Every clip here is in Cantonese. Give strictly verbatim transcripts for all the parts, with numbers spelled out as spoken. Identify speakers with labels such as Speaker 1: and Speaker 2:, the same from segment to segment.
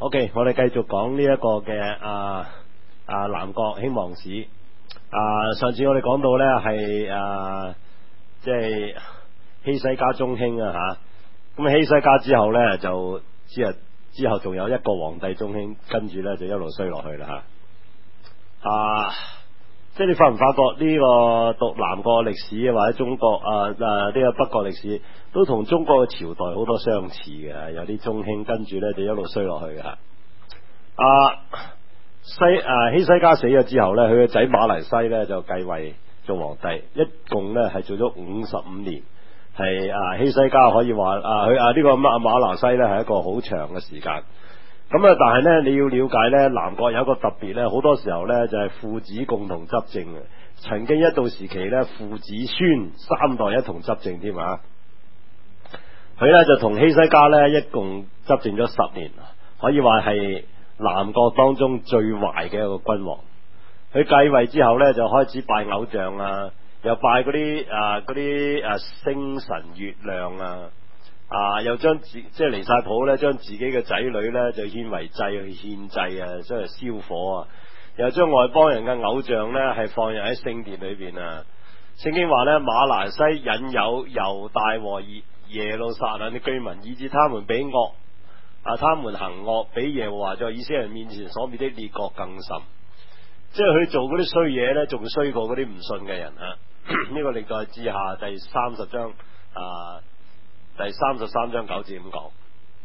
Speaker 1: OK，我哋繼續講呢一個嘅啊啊南國興亡史。啊，上次我哋講到咧係啊，即係希西家中興啊吓。咁希西家之後咧就之後之後仲有一個皇帝中興，跟住咧就一路衰落去啦吓。啊，即係你發唔發覺呢個讀南國歷史或者中國啊啊呢個北國歷史都同中國嘅朝代好多相似嘅，有啲中興跟住咧就一路衰落去嘅。啊西啊希西家死咗之後咧，佢個仔馬來西咧就繼位做皇帝，一共咧係做咗五十五年，係啊希西家可以話啊佢啊呢個馬馬來西咧係一個好長嘅時間。咁啊，但係咧你要了解咧，南國有一個特別咧，好多時候咧就係父子共同執政嘅。曾經一度時期咧，父子孫三代一同執政添啊。佢咧就同希西家咧一共執政咗十年，可以話係南國當中最壞嘅一個君王。佢繼位之後咧就開始拜偶像啊，又拜嗰啲啊嗰啲啊星神月亮啊。啊！又將自即係離晒譜咧，將自己嘅仔女咧就獻為祭去獻祭啊，即係燒火啊！又將外邦人嘅偶像咧係放入喺聖殿裏邊啊！聖經話咧，馬拿西引誘猶大和耶路撒冷嘅居民，以致他們比惡啊，他們行惡比耶和華在以色列人面前所滅的列國更甚。即係佢做嗰啲衰嘢咧，仲衰過嗰啲唔信嘅人啊！呢個歷代志下第三十章啊。第三十三章九節咁講，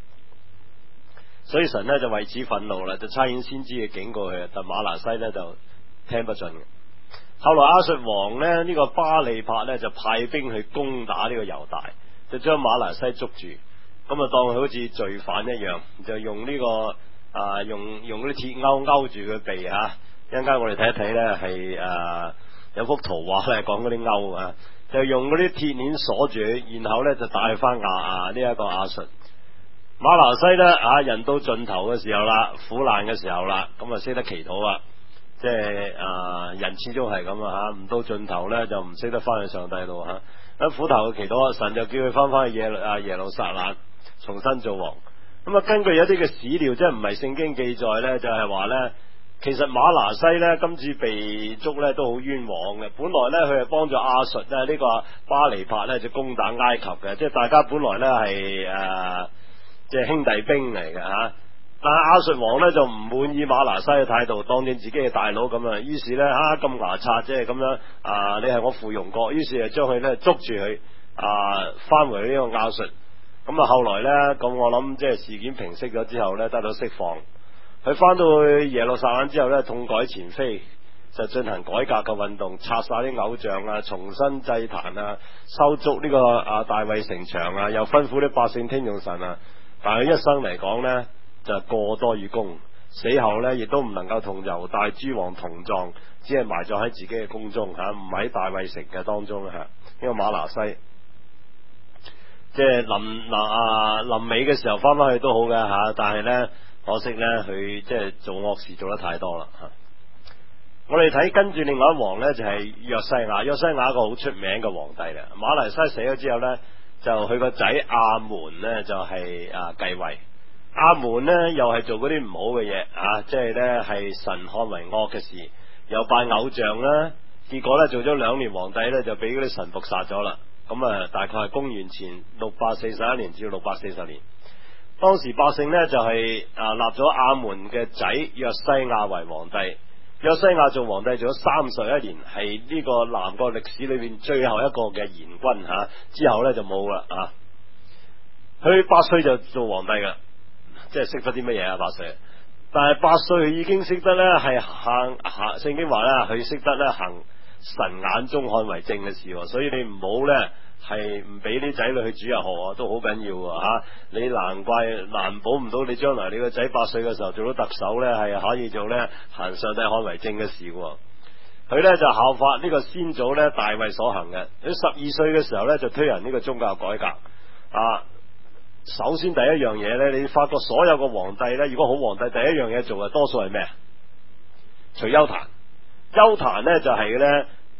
Speaker 1: 所以神呢就為此憤怒啦，就差遣先知嘅警告佢，但馬拿西呢就聽不進嘅。後來亞述王呢，呢、這個巴利帕呢就派兵去攻打呢個猶大，就將馬拿西捉住，咁啊當佢好似罪犯一樣，就用呢、這個啊用用嗰啲鐵鈎勾住佢鼻吓。一陣間我哋睇一睇呢係啊有幅圖畫咧講嗰啲鈎啊。就用嗰啲鐵鏈鎖住，然後咧就帶翻亞啊呢一個亞述。馬拿西咧啊，人到盡頭嘅時候啦，苦難嘅時候啦，咁啊識得祈禱啦，即係啊人始終係咁啊吓，唔到盡頭咧就唔識得翻去上帝度吓。喺苦頭嘅祈禱，神就叫佢翻翻去耶啊耶路撒冷重新做王。咁啊根據有啲嘅史料，即係唔係聖經記載咧，就係話咧。其實馬拿西咧今次被捉咧都好冤枉嘅，本來咧佢係幫助亞述咧呢個巴尼帕咧就攻打埃及嘅，即係大家本來咧係誒即係兄弟兵嚟嘅吓，但係亞述王咧就唔滿意馬拿西嘅態度，當正自己嘅大佬咁啊，於是咧啊咁牙擦即係咁樣啊，你係我附庸國，於是就將佢咧捉住佢啊翻回呢個亞述，咁啊後來咧咁我諗即係事件平息咗之後咧得到釋放。佢翻到去耶路撒冷之後咧，痛改前非，就進行改革嘅運動，拆晒啲偶像啊，重新祭壇啊，修築呢個啊大衛城牆啊，又吩咐啲百姓聽從神啊。但係佢一生嚟講呢，就過多於功，死後呢，亦都唔能夠同猶大諸王同葬，只係埋葬喺自己嘅宮中吓，唔喺大衛城嘅當中吓。呢個馬拿西，即係臨嗱啊臨尾嘅時候翻翻去都好嘅吓，但係呢。可惜咧，佢即係做惡事做得太多啦吓。我哋睇跟住另外一王咧，就係約西亞。約西亞一個好出名嘅皇帝啦。馬來西死咗之後咧，就佢個仔亞門咧就係啊繼位。亞門咧又係做嗰啲唔好嘅嘢啊，即係咧係神看為惡嘅事，又拜偶像啦。結果咧做咗兩年皇帝咧，就俾嗰啲神僕殺咗啦。咁啊，大概係公元前六百四十一年至六百四十年。當時百姓呢，就係、是、啊立咗亞門嘅仔約西亞為皇帝，約西亞做皇帝做咗三十一年，係呢個南國歷史裏邊最後一個嘅賢君吓、啊，之後呢就冇啦啊。佢八歲就做皇帝噶，即係識得啲乜嘢啊？八歲，但係八歲已經識得呢係行行，聖經話呢，佢識得呢行神眼中看為正嘅事，所以你唔好呢。係唔俾啲仔女去主日學啊，都好緊要啊！吓，你難怪難保唔到你將來你個仔八歲嘅時候做到特首呢，係可以做呢行上帝看為正嘅事。佢呢就效法呢個先祖呢大衛所行嘅。佢十二歲嘅時候呢，就推行呢個宗教改革啊。首先第一樣嘢呢，你發覺所有個皇帝呢，如果好皇帝第一樣嘢做嘅多數係咩啊？除邱壇，邱壇呢就係呢。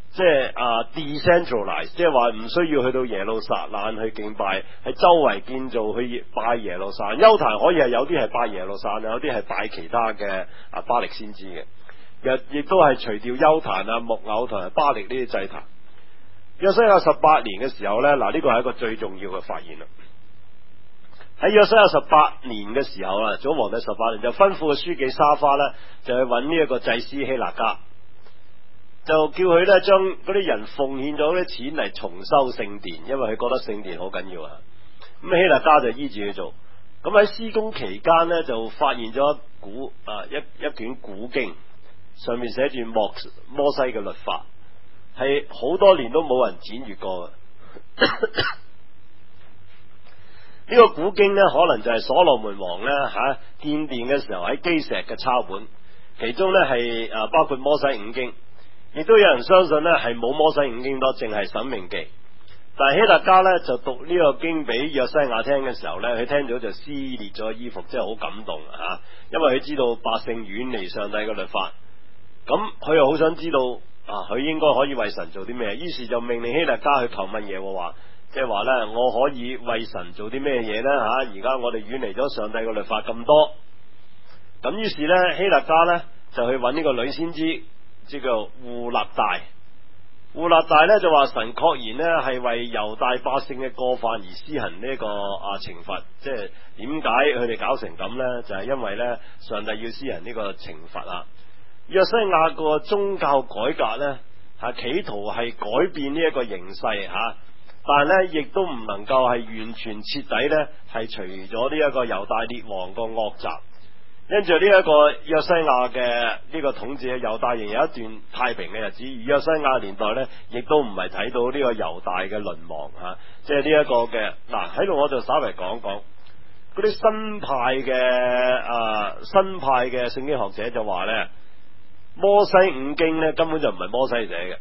Speaker 1: 即係啊 decentralize， 即係話唔需要去到耶路撒冷去敬拜，喺周圍建造去拜耶路撒冷。邱壇可以係有啲係拜耶路撒冷，有啲係拜其他嘅啊巴力先知嘅，亦亦都係除掉邱壇啊木偶同埋巴力呢啲祭壇。約西亞十八年嘅時候呢，嗱、這、呢個係一個最重要嘅發現啦。喺約西亞十八年嘅時候啊，早皇帝十八年就吩咐個書記沙花呢，就去揾呢一個祭司希勒家，就叫佢呢將嗰啲人奉獻咗啲錢嚟重修聖殿，因為佢覺得聖殿好緊要啊。咁希勒家就依住去做。咁喺施工期間呢，就發現咗一古啊一一卷古經，上面寫住摩摩西嘅律法，係好多年都冇人檢閱過嘅。呢個古經呢，可能就係所羅門王呢吓建殿嘅時候喺基石嘅抄本，其中呢係啊包括摩西五經，亦都有人相信呢係冇摩西五經多，淨係申命記。但係希勒家呢，就讀呢個經俾約西亞聽嘅時候呢，佢聽到就撕裂咗衣服，真係好感動啊！因為佢知道百姓遠離上帝嘅律法，咁佢又好想知道啊，佢應該可以為神做啲咩？於是就命令希勒家去求問耶和華。即係話咧，我可以為神做啲咩嘢咧？吓，而家我哋遠離咗上帝嘅律法咁多，咁於是咧，希勒家咧就去揾呢個女先知，即叫戶勒大。戶勒大咧就話神確然咧係為猶大百姓嘅過犯而施行呢個啊懲罰。即係點解佢哋搞成咁咧？就係、是、因為咧上帝要施行呢個懲罰啊。約西亞個宗教改革咧，吓企圖係改變呢一個形勢吓。但係咧，亦都唔能夠係完全徹底咧，係除咗呢一個猶大列王個惡習。跟住呢一個約西亞嘅呢個統治，猶大仍有一段太平嘅日子。而約西亞年代咧，亦都唔係睇到呢個猶大嘅淪亡吓、啊。即係呢一個嘅嗱喺度，我就稍微講講嗰啲新派嘅啊新派嘅聖經學者就話咧，摩西五經咧根本就唔係摩西寫嘅。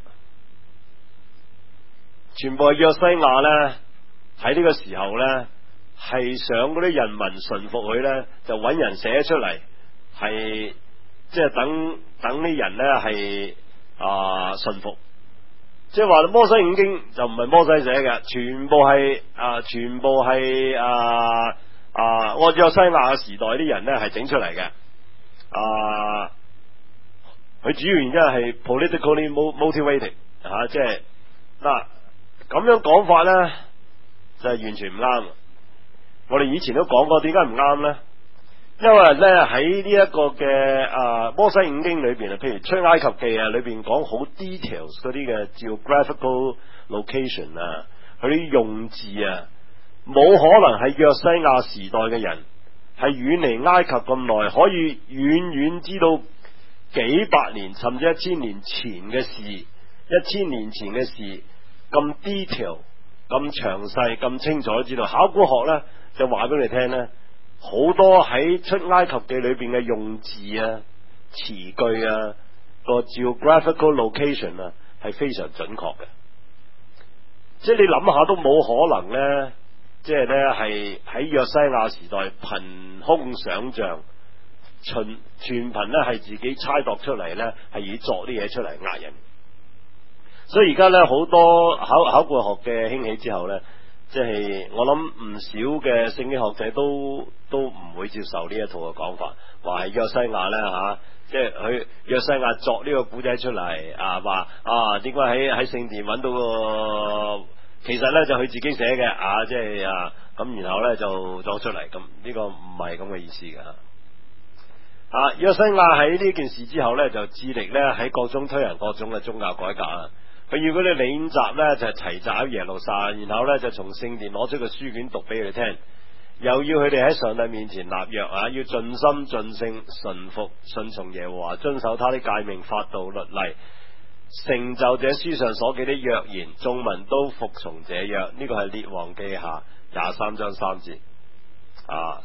Speaker 1: 全部係約西亞咧，喺呢個時候咧，係想嗰啲人民順服佢咧，就揾人寫出嚟，係即係等等啲人咧係啊順服。即係話摩西五經就唔係摩西寫嘅，全部係啊，全部係啊啊，按約西亞嘅時代啲人咧係整出嚟嘅。啊，佢主要原因係 politically motivated 吓、啊，即係嗱。咁樣講法呢，就係、是、完全唔啱。我哋以前都講過，點解唔啱呢？因為呢，喺呢一個嘅啊摩西五經裏邊啊，譬如出埃及記啊，裏邊講好 details 嗰啲嘅 geographical location 啊，佢啲用字啊，冇可能係約西亞時代嘅人係遠離埃及咁耐，可以遠遠知道幾百年甚至一千年前嘅事，一千年前嘅事。咁 detail 咁詳細咁清楚都知道。考古學呢，就話俾你聽呢，好多喺出埃及記裏邊嘅用字啊、詞句啊、個 geographical location 啊係非常準確嘅。即係你諗下都冇可能呢，即係呢係喺約西亞時代憑空想象，全全憑呢係自己猜度出嚟呢，係以作啲嘢出嚟呃人。所以而家咧好多考考古學嘅興起之後咧，即係我諗唔少嘅聖經學者都都唔會接受呢一套嘅講法，話係約西亞咧吓，即係佢約西亞作呢個古仔出嚟啊，話啊點解喺喺聖殿揾到個，其實咧就佢自己寫嘅啊，即係啊咁，然後咧就作出嚟，咁呢個唔係咁嘅意思噶。啊，約西亞喺呢件事之後咧，就致力咧喺各種推行各種嘅宗教改革啊。佢要嗰啲領袖咧就齊集喺耶路撒冷，然後咧就從聖殿攞出個書卷讀俾佢哋聽，又要佢哋喺上帝面前立約啊，要盡心盡性順服順從耶和華，遵守他的誡命法度律例，成就這書上所記的約言，眾民都服從這約。呢、這個係列王記下廿三章三節啊，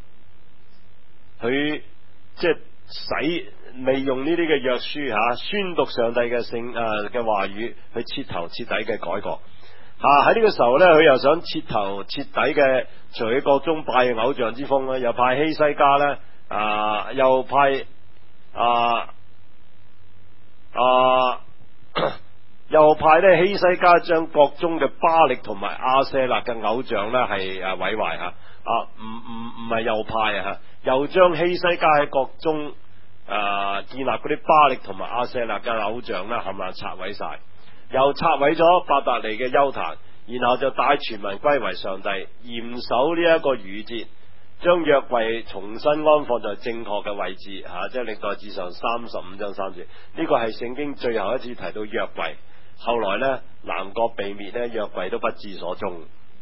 Speaker 1: 佢即係使利用呢啲嘅約書吓、啊，宣讀上帝嘅聖誒嘅話語，去徹頭徹底嘅改革吓。喺呢個時候咧，佢又想徹頭徹底嘅除去各種拜偶像之風咧，又派希西家咧啊，又派啊啊右派咧希西家將國中嘅巴力同埋亞舍勒嘅偶像咧係誒毀壞吓，啊唔唔唔係右派啊吓，又將希西家喺國中誒、呃、建立嗰啲巴力同埋亞舍勒嘅偶像咧冚唪唥拆毀晒，又拆毀咗伯特利嘅邱壇，然後就帶全民歸為上帝，嚴守呢一個逾節，將約櫃重新安放在正確嘅位置吓、啊，即係歷代志上三十五章三節，呢個係聖經最後一次提到約櫃。後來咧南國被滅咧，約櫃都不知所蹤。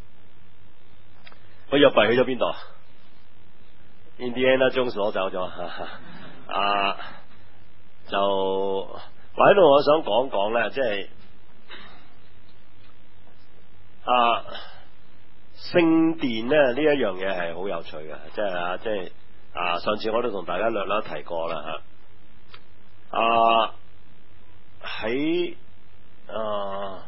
Speaker 1: 個約櫃去咗邊度？Indiana Jones攞走咗啊！就我喺度，我想講講咧，即係啊聖殿咧呢一樣嘢係好有趣嘅，即係啊，即係啊，上次我都同大家略略提過啦吓啊喺。啊、uh,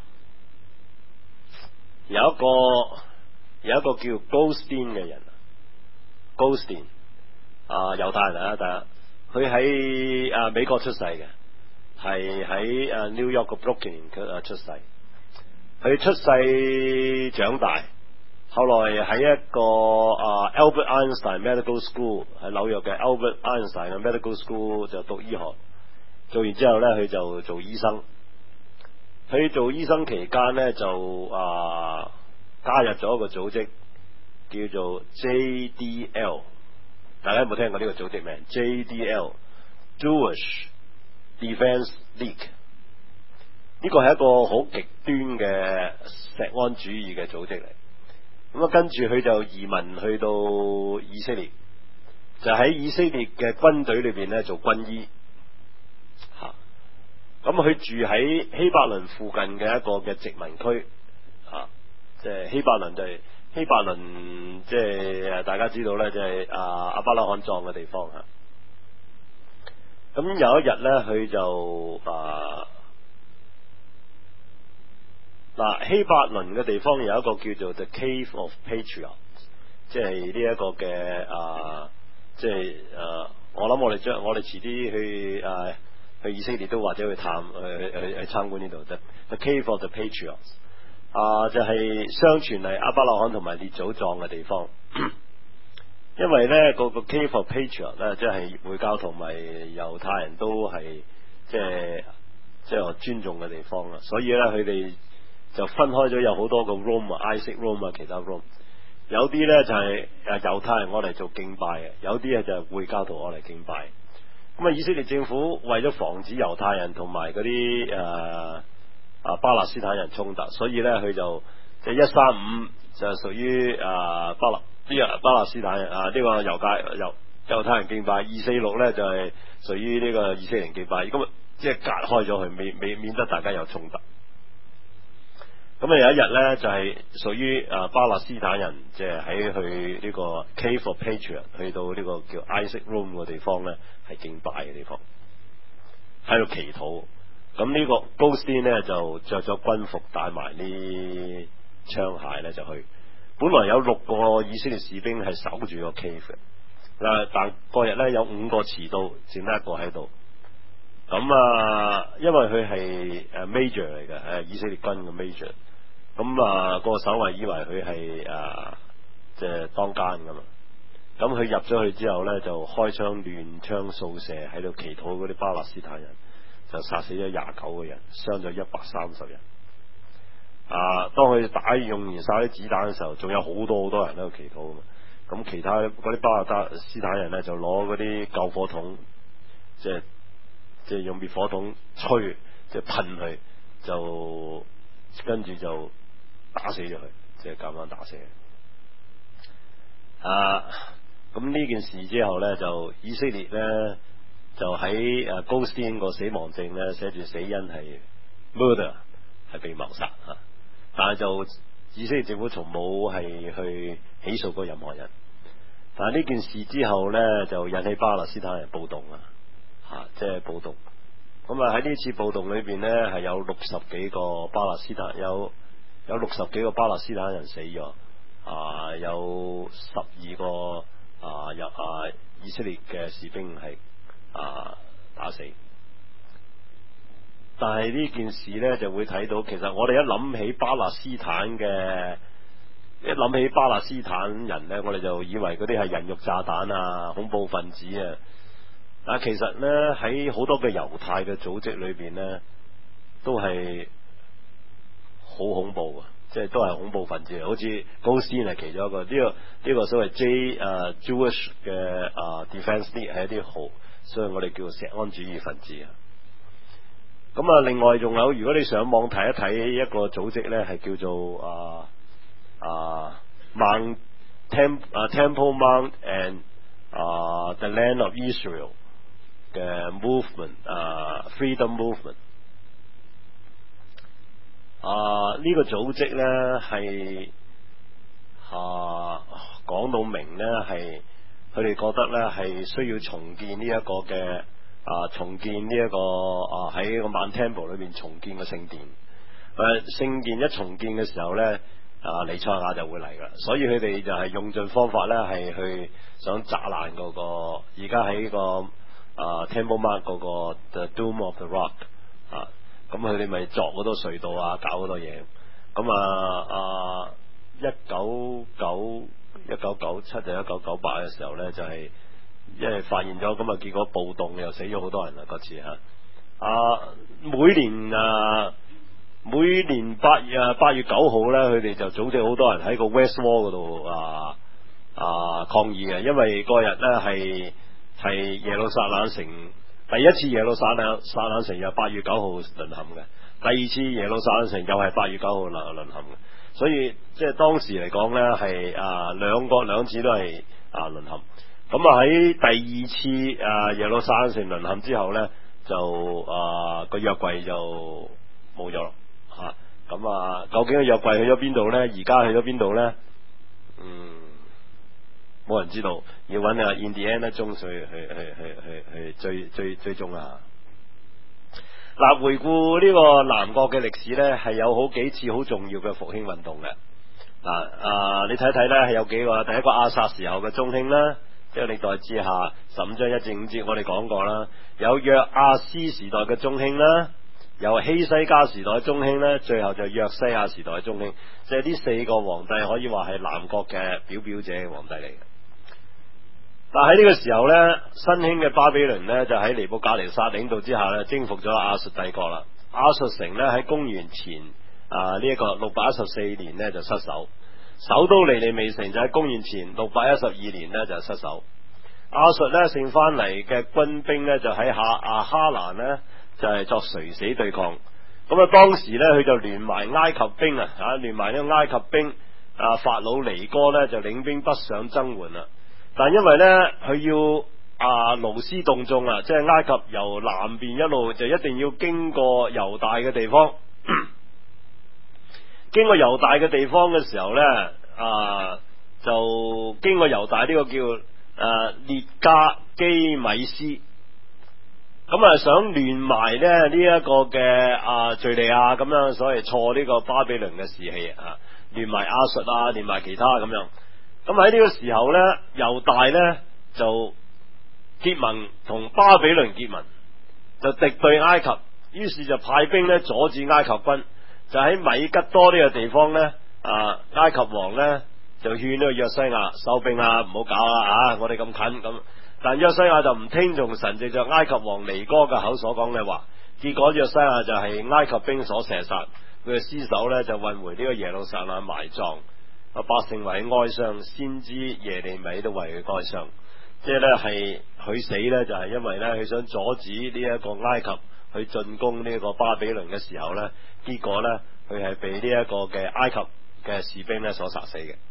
Speaker 1: 有一個有一個叫 Goldstein 嘅人 Goldstein 啊猶太人啊，大家佢喺啊美國出世嘅，係喺啊 New York 嘅 Brooklyn 佢出世，佢出世長大，後來喺一個啊 Albert Einstein Medical School 喺紐約嘅 Albert Einstein 嘅 Medical School 就讀醫學，做完之後咧佢就做醫生。佢做醫生期間咧，就啊加入咗一個組織叫做 J D L， 大家有冇聽過呢個組織名 ？J D L Jewish Defense League 呢個係一個好極端嘅錫安主義嘅組織嚟。咁啊，跟住佢就移民去到以色列，就喺以色列嘅軍隊裏邊咧做軍醫。咁佢住喺希伯倫附近嘅一個嘅殖民區，啊，即係希伯倫就係希伯倫，即係大家知道咧，就係啊亞伯拉罕葬嘅地方吓。咁有一日咧，佢就啊嗱希伯倫嘅地方有一個叫做 The Cave of Patriarchs，即係呢一個嘅啊，即係啊，我諗我哋將我哋遲啲去啊。去以色列都或者去探去去去參觀呢度啫。The Cave of the Patriarchs 啊，就係、是、相傳係亞伯拉罕同埋列祖葬嘅地方。因為咧個個 Cave of Patriarchs 咧，即係回教同埋猶太人都係即係即係尊重嘅地方啦。所以咧佢哋就分開咗有好多個 room 啊 ，Isaac room 啊，其他 room。有啲咧就係誒猶太人我嚟做敬拜嘅，有啲咧就係回教徒我嚟敬拜。咁啊，以色列政府為咗防止猶太人同埋嗰啲誒啊巴勒斯坦人衝突，所以咧佢就即係一三五就係屬於啊巴勒啲啊巴勒斯坦人啊呢、這個猶太猶猶太人敬拜，二四六咧就係屬於呢個以色列人敬拜，咁啊即係隔開咗佢，免免免得大家有衝突。咁啊有一日咧就係、是、屬於啊巴勒斯坦人，即係喺去呢個 Cave of Patriarchs 去到呢個叫 Isaac Room 嘅地方咧，係敬拜嘅地方，喺度祈禱。咁呢個 Goldstein 咧就着咗軍服，帶埋啲槍械咧就去。本來有六個以色列士兵係守住個 cave 嘅，嗱但嗰日咧有五個遲到，剩得一個喺度。咁啊，因為佢係誒 major 嚟嘅，係以色列軍嘅 major。咁啊，個守衛以為佢係啊，即係當奸噶嘛。咁佢入咗去之後咧，就開槍亂槍掃射，喺度祈禱嗰啲巴勒斯坦人，就殺死咗廿九個人，傷咗一百三十人。啊，當佢打用完晒啲子彈嘅時候，仲有好多好多人喺度祈禱啊嘛。咁其他嗰啲巴勒斯坦人咧，就攞嗰啲救火筒，即係即係用滅火筒吹，即係噴佢，就跟住就打死咗佢，即係咁樣打死佢。啊，咁呢件事之後咧，就以色列咧就喺誒 Goldstein 個死亡證咧寫住死因係 murder， 係被謀殺吓，但係就以色列政府從冇係去起訴過任何人。但係呢件事之後咧，就引起巴勒斯坦人暴動啊，吓，即係暴動。咁啊喺呢次暴動裏邊咧，係有六十幾個巴勒斯坦有有六十幾個巴勒斯坦人死咗，啊有十二個啊入啊以色列嘅士兵係啊打死。 但係呢件事呢，就會睇到，其實我哋一諗起巴勒斯坦嘅，一諗起巴勒斯坦人呢，我哋就以為嗰啲係人肉炸彈啊、恐怖分子啊。但係其實呢，喺好多嘅猶太嘅組織裏邊呢，都係好恐怖啊！即係都係恐怖分子，好似高斯係其中一個呢、這個呢、這個所謂 J 誒、uh, Jewish 嘅誒、uh, Defense League 係一啲好，所以我哋叫做錫安主義分子啊。咁啊，另外仲有，如果你上網睇一睇一個組織咧，係叫做啊啊 Mount Tem 啊 Temple Mount and 啊 The Land of Israel 嘅 movement 啊 Freedom Movement 啊呢、這個組織咧係啊講到明咧係佢哋覺得咧係需要重建呢一個嘅。啊！重建呢、這、一個啊喺個 Mount Temple 裏邊重建個聖殿，誒、啊、聖殿一重建嘅時候咧，啊彌賽亞就會嚟噶啦，所以佢哋就係用盡方法咧，係去想砸爛嗰個而家喺個啊 Temple Mount 嗰個 The Dome of the Rock 啊，咁佢哋咪鑿好多隧道啊，搞好多嘢，咁啊啊一九九一九九七定一九九八嘅時候咧，就係、是。因為發現咗咁啊，結果暴動又死咗好多人啦嗰次吓。啊，每年啊，每年八月啊八月九號咧，佢哋就組織好多人喺個 West Wall 嗰度啊啊抗議嘅，因為嗰日咧係係耶路撒冷城第一次耶路撒冷撒冷城又八月九號淪陷嘅，第二次耶路撒冷城又係八月九號淪淪陷嘅，所以即係當時嚟講咧係啊兩個兩次都係啊淪陷。咁啊喺第二次啊耶路撒冷城淪陷之後咧，就啊個約櫃就冇咗啦吓。咁啊，究竟個約櫃去咗邊度咧？而家去咗邊度咧？嗯，冇人知道，要揾啊 Indiana Jones去去去去去去追追追蹤啊！嗱，回顧呢個南國嘅歷史咧，係有好幾次好重要嘅復興運動嘅。嗱啊，你睇睇咧，係有幾個，第一個亞薩時候嘅中興啦。即係歷代志下十五章一至五節，我哋講過啦。有約亞斯時代嘅中興啦，有希西家時代嘅中興啦，最後就約西亞時代嘅中興。即係呢四個皇帝可以話係南國嘅表表者嘅皇帝嚟嘅。但喺呢個時候呢，新興嘅巴比倫呢，就喺尼布甲尼撒領導之下呢，征服咗亞述帝國啦。亞述城呢，喺公元前啊呢一個六百一十四年呢，就失守。首都尼尼微城就喺公元前六百一十二年呢就失守。亞述呢剩翻嚟嘅軍兵呢就喺下亞哈蘭呢就係、是、作垂死對抗。咁啊當時呢佢就聯埋埃及兵啊，啊聯埋呢個埃及兵啊法老尼哥呢就領兵北上增援啦。但因為呢佢要啊勞師動眾啊，即係埃及由南邊一路就一定要經過猶大嘅地方。經過猶大嘅地方嘅時候呢，啊就經過猶大呢個叫誒、啊、列加基米斯，咁啊想聯埋咧呢一、這個嘅啊敘利亞咁樣，所謂挫呢個巴比倫嘅士氣啊，聯埋亞述啊，連埋其他咁樣。咁喺呢個時候呢，猶大呢就結盟同巴比倫結盟，就敵對埃及，於是就派兵呢阻止埃及軍。就喺米吉多呢個地方呢，啊，埃及王呢就勸呢個約西亞收兵啊，唔好搞啦啊！我哋咁近咁，但約西亞就唔聽從神藉着埃及王尼哥嘅口所講嘅話，結果約西亞就係埃及兵所射殺，佢嘅屍首呢就運回呢個耶路撒冷埋葬，啊百姓為哀傷，先知耶利米都為佢哀傷，即係呢係佢死呢，就係、是、因為呢，佢想阻止呢一個埃及去進攻呢個巴比倫嘅時候呢。結果呢，佢係被呢一個嘅埃及嘅士兵呢所殺死嘅。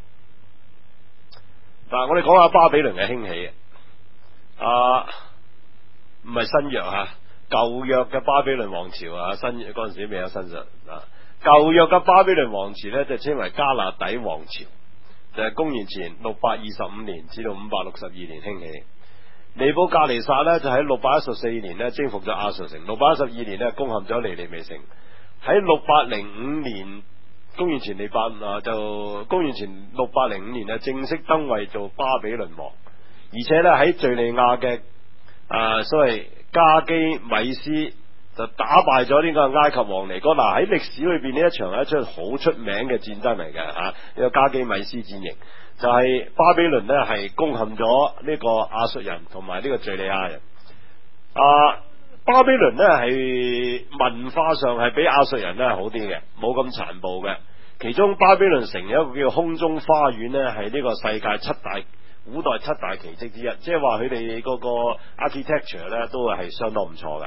Speaker 1: 嗱，我哋講下巴比倫嘅興起啊，唔係新約吓，舊約嘅巴比倫王朝啊，新約嗰陣時未有新約啊。舊約嘅巴比倫王朝呢，就稱為加勒底王朝，就係、是、公元前六百二十五年至到五百六十二年興起。尼布甲尼撒呢，就喺六百一十四年呢征服咗亞述城，六百一十二年呢攻陷咗尼尼微城。喺六百零五年，公元前尼八啊，就公元前六百零五年咧，正式登位做巴比倫王，而且咧喺敘利亞嘅啊所謂加基米斯就打敗咗呢個埃及王尼哥。嗱，喺歷史裏邊呢一場係一場好出名嘅戰爭嚟嘅吓，呢、這個加基米斯戰役就係、是、巴比倫呢係攻陷咗呢個亞述人同埋呢個敘利亞人。啊，巴比倫呢係文化上係比亞述人呢好啲嘅，冇咁殘暴嘅。其中巴比倫城有一個叫空中花園呢，係呢個世界七大古代七大奇蹟之一，即係話佢哋嗰個 architecture 咧都係相當唔錯嘅。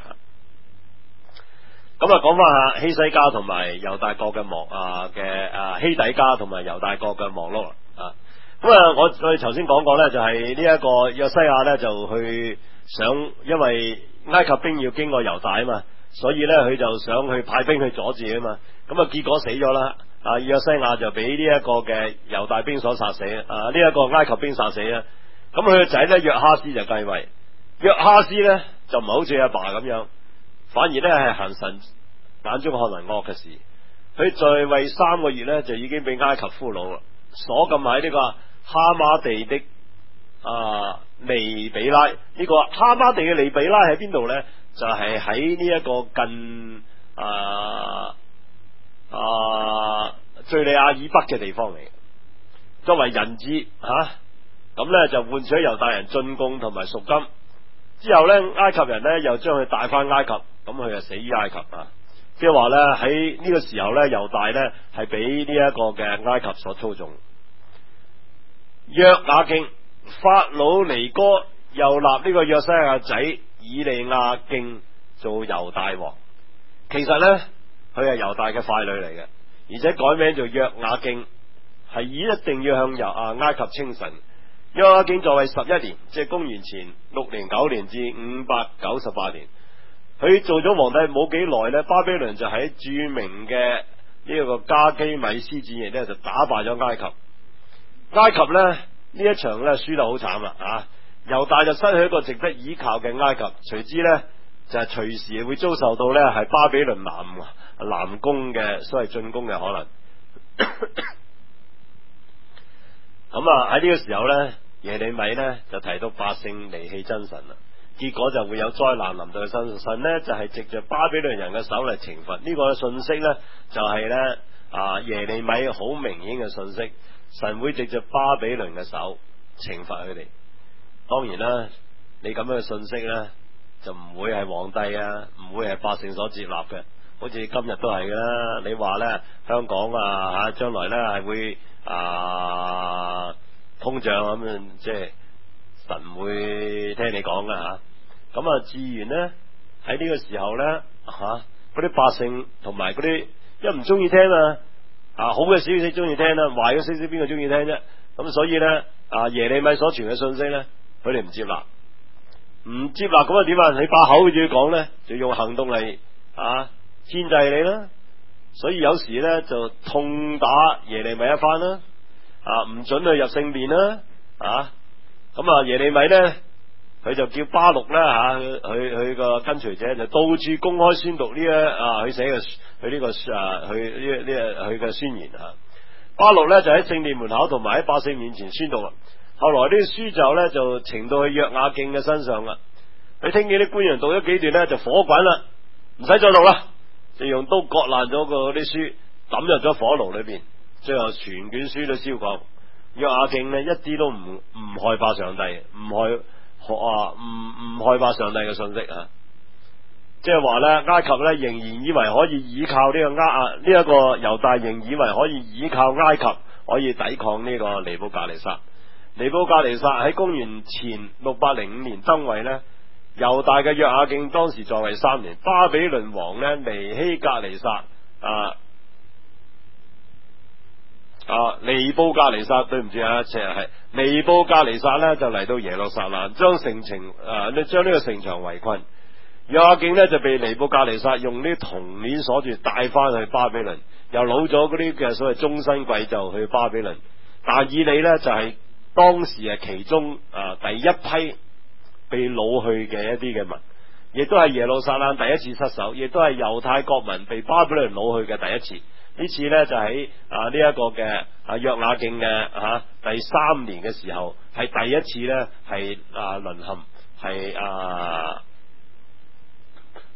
Speaker 1: 咁啊，講翻下希西家同埋猶大國嘅亡啊嘅啊希底家同埋猶大國嘅亡碌啊。咁啊，我我哋頭先講過咧，就係呢一個約西亞咧就去想，因為埃及兵要經過猶大啊嘛，所以咧佢就想去派兵去阻止啊嘛。咁啊，結果死咗啦。啊，約西亞就俾呢一個嘅猶大兵所殺死啊！呢、這、一個埃及兵殺死啊！咁佢個仔咧約哈斯就繼位。約哈斯咧就唔係好似阿爸咁樣，反而咧係行神眼中看為惡嘅事。佢在位三個月咧就已經俾埃及俘虜啦，鎖禁喺呢個哈馬地的啊利比拉。呢、這個哈馬地嘅利比拉喺邊度咧？就係喺呢一個近啊。啊，敘利亞以北嘅地方嚟，作為人質吓，咁、啊、咧就換取猶大人進貢同埋贖金。之後咧，埃及人咧又將佢帶翻埃及，咁佢就死於埃及啊！即係話咧喺呢個時候咧，猶大咧係俾呢一個嘅埃及所操縱。約雅敬法老尼哥又立呢個約西亞仔以利亞敬做猶大王，其實咧。佢係猶大嘅傀儡嚟嘅，而且改名做約雅敬，係以一定要向猶啊埃及稱臣。約雅敬在位十一年，即係公元前六零九年至五百九十八年。佢做咗皇帝冇幾耐咧，巴比倫就喺著名嘅呢個加基米斯戰役咧就打敗咗埃及。埃及咧呢一場咧輸得好慘啦啊！猶大就失去一個值得依靠嘅埃及，隨之咧就係、是、隨時會遭受到咧係巴比倫南南攻嘅所謂進攻嘅可能。咁啊喺呢個時候咧，耶利米咧就提到百姓離棄真神啦，結果就會有災難臨到佢身上。神咧就係、是、藉着巴比倫人嘅手嚟懲罰。呢、這個信息咧就係、是、咧啊耶利米好明顯嘅信息，神會藉着巴比倫嘅手懲罰佢哋。當然啦，你咁樣嘅信息咧就唔會係皇帝啊，唔會係百姓所接納嘅。好似今日都係噶啦，你話咧香港啊吓，將來咧係會啊通脹咁樣，即係神唔會聽你講噶吓。咁啊，自然咧喺呢個時候咧吓，嗰、啊、啲百姓同埋嗰啲一唔中意聽啊，啊好嘅消息中意聽啦，壞嘅消息邊個中意聽啫？咁所以咧啊耶利米所傳嘅信息咧，佢哋唔接納，唔接納咁啊點啊？你把口就要講咧，就用行動嚟啊。牽制你啦，所以有時咧就痛打耶利米一番啦，啊唔准佢入聖殿啦，啊咁啊耶利米咧佢就叫巴錄啦吓，佢佢個跟隨者就到處公開宣讀呢一啊佢寫嘅佢呢個啊佢呢呢佢嘅宣言啊。巴錄咧就喺聖殿門口同埋喺百姓面前宣讀啦。後來呢個書就咧就呈到去約雅敬嘅身上啦，佢聽見啲官員讀咗幾段咧就火滾啦，唔使再讀啦。就用刀割爛咗個啲書，抌入咗火爐裏邊，最後全卷書都燒光。約雅敬呢一啲都唔唔害怕上帝，唔害學啊，唔唔害怕上帝嘅信息啊！即係話咧，埃及咧仍然以為可以依靠呢個埃啊呢一個猶大，仍以為可以依靠埃及可以抵抗呢個尼布甲尼撒。尼布甲尼撒喺公元前六百零五年登位呢。猶大嘅約雅敬當時在位三年，巴比倫王呢尼希格尼撒啊啊尼布甲尼撒，對唔住啊，其實係尼布甲尼撒呢就嚟到耶路撒冷，將城城啊，你將呢個城牆圍困。約雅敬呢就被尼布甲尼撒用啲銅鏈鎖住，帶翻去巴比倫，又攞咗嗰啲嘅所謂終身貴胄去巴比倫。但以理呢就係、是、當時係其中啊第一批被擄去嘅一啲嘅民，亦都係耶路撒冷第一次失守，亦都係猶太國民被巴比倫擄去嘅第一次。呢次呢，就喺啊呢一、這個嘅啊約雅敬嘅吓第三年嘅時候，係第一次呢，係啊淪陷，係啊嗰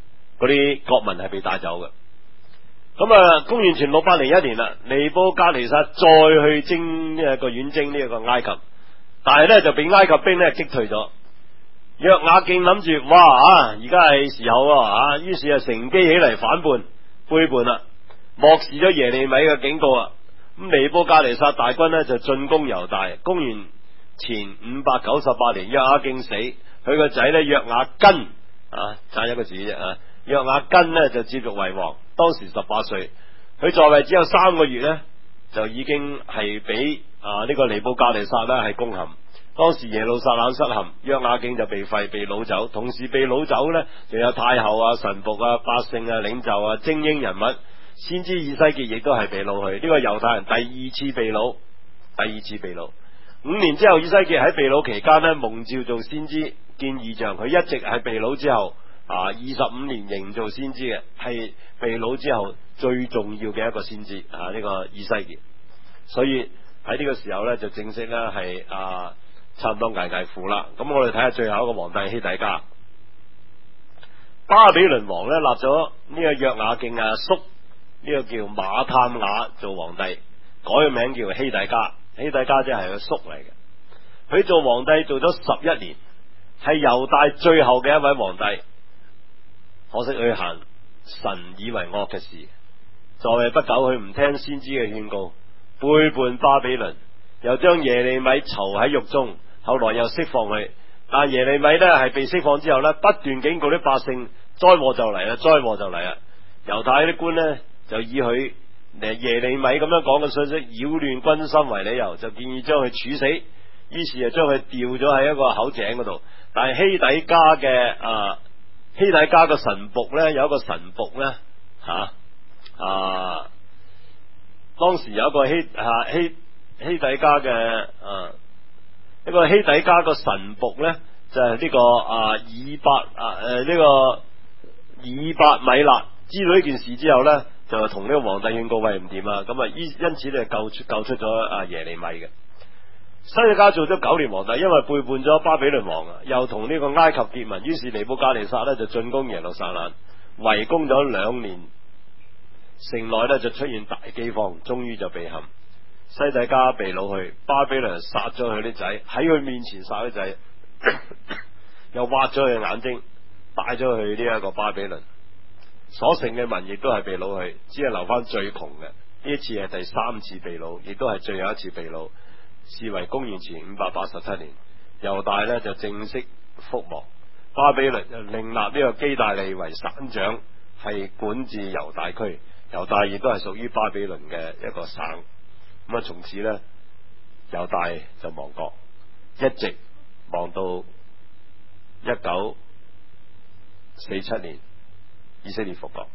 Speaker 1: 嗰啲國民係被帶走嘅。咁啊，公元前六百零一年啦，尼布甲尼撒再去征呢一個遠征呢一個埃及，但係咧就被埃及兵咧擊退咗。約雅敬諗住，哇啊，而家係時候啊，於是啊乘機起嚟反叛背叛啦，漠視咗耶利米嘅警告啊。咁尼布甲尼撒大軍呢就進攻猶大。公元前五百九十八年，約雅敬死，佢個仔咧約雅斤啊，差一個字啫啊，約雅斤呢就接續為王，當時十八歲，佢在位只有三個月呢，就已經係俾啊呢個尼布甲尼撒呢係攻陷。當時耶路撒冷失陷，約雅敬就被廢被擄走，同時被擄走呢，仲有太后啊、臣僕啊、百姓啊、領袖啊、精英人物，先知以西結亦都係被擄去。呢個猶太人第二次被擄，第二次被擄。五年之後，以西結喺被擄期間呢，蒙召做先知見異象，佢一直係被擄之後啊，二十五年仍做先知嘅，係被擄之後最重要嘅一個先知啊，呢個以西結。所以喺呢個時候呢，就正式呢係啊。差唔多危危乎啦，咁我哋睇下最後一個皇帝希底家。巴比倫王咧立咗呢個約雅敬阿叔，呢個叫馬探雅做皇帝，改個名叫希底家。希底家即係個叔嚟嘅，佢做皇帝做咗十一年，係猶大最後嘅一位皇帝。可惜佢行神以為惡嘅事，在位不久佢唔聽先知嘅勸告，背叛巴比倫，又將耶利米囚喺獄中。後來又釋放佢，但耶利米呢係被釋放之後呢，不斷警告啲百姓，災禍就嚟啦，災禍就嚟啦。猶太啲官呢就以佢耶利米咁樣講嘅信息擾亂軍心為理由，就建議將佢處死，於是就將佢吊咗喺一個口井嗰度。但係希底家嘅啊希底家嘅神僕呢，有一個神僕呢，吓啊，啊，當時有一個希啊希希底家嘅啊。一個希底家個神僕咧，就係、是、呢、這個啊以伯啊誒呢、呃這個以伯米勒知道呢件事之後咧，就同呢個皇帝勸告，喂唔掂啊，咁啊因因此咧救出救出咗啊耶利米嘅。希底家做咗九年皇帝，因為背叛咗巴比倫王啊，又同呢個埃及結盟，於是尼布甲尼撒咧就進攻耶路撒冷，圍攻咗兩年，城內咧就出現大饑荒，終於就被陷。希底家被擄去，巴比倫殺咗佢啲仔，喺佢面前殺啲仔，又挖咗佢眼睛，帶咗去呢一個巴比倫。所剩嘅民亦都係被擄去，只係留翻最窮嘅。呢一次係第三次被擄，亦都係最後一次被擄，視為公元前五百八十七年。猶大呢就正式覆亡，巴比倫就另立呢個基大利為省長，係管治猶大區。猶大亦都係屬於巴比倫嘅一個省。咁啊，從此咧，猶大就亡國，一直亡到一九四七年，以色列復國。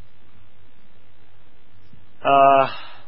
Speaker 1: 啊，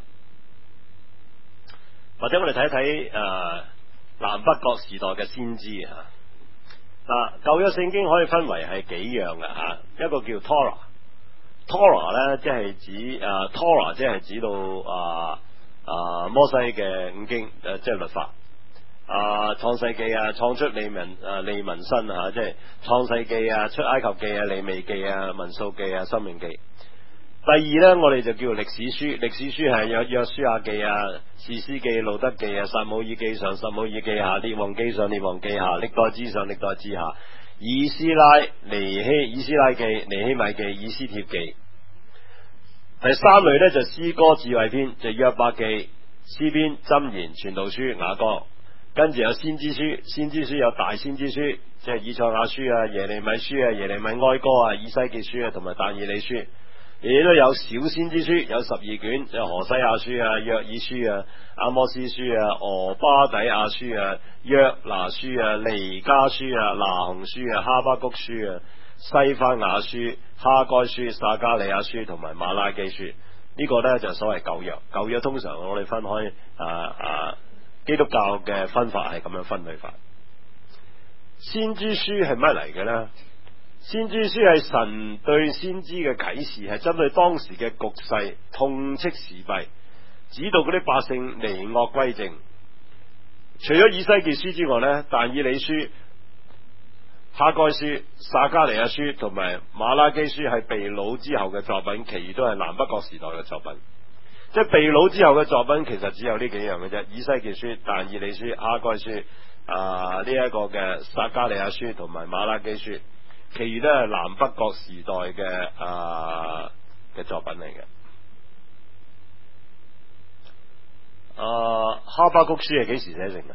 Speaker 1: 或者我哋睇一睇誒南北國時代嘅先知啊。嗱，舊約聖經可以分為係幾樣嘅吓，一個叫 Torah，Torah 咧即係指誒、uh, Torah 即係指到啊。Uh, 啊，摩西嘅五經誒，即係律法啊，創世記啊，創出利民啊，利民申吓，即係創世記啊，出埃及記啊，利未記啊，民數記啊，申命記。第二咧，我哋就叫歷史書，歷史書係有約書亞記啊，士師記、路德記啊，撒母耳記上、撒母耳記下、列王記上、列王記下、歷代志上、歷代志下，以斯拉、尼希、以斯拉記、尼希米記、以斯帖記。第三類咧就詩歌智慧篇，就約伯記、詩篇、箴言、傳道書、雅歌，跟住有先知書，先知書有大先知書，即係以賽亞書啊、耶利米書啊、耶利米哀歌啊、以西結書啊，同埋但以理書。亦都有小先知書，有十二卷，就何西阿書啊、約珥書啊、阿摩司書啊、俄巴底亞書啊、約拿書啊、彌迦書啊、拿鴻書啊、哈巴谷書啊、西番雅書、哈該書、撒迦利亞書同埋馬拉基書。呢、這個呢，就是、所謂舊約。舊約通常我哋分開啊啊，基督教嘅分法係咁樣分類法。先知書係乜嚟嘅呢？先知書係神對先知嘅啟示，係針對當時嘅局勢，痛斥時弊，指導嗰啲百姓離惡歸正。除咗以西結書之外呢，但以理書哈該書、撒迦利亞書同埋馬拉基書係被擄之後嘅作品，其餘都係南北國時代嘅作品。即係被擄之後嘅作品，其實只有呢幾樣嘅啫：以西結書、但以理書、哈該書啊，呢、這、一個嘅撒迦利亞書同埋馬拉基書，其餘都係南北國時代嘅啊嘅作品嚟嘅。啊，哈巴谷書係幾時寫成嘅？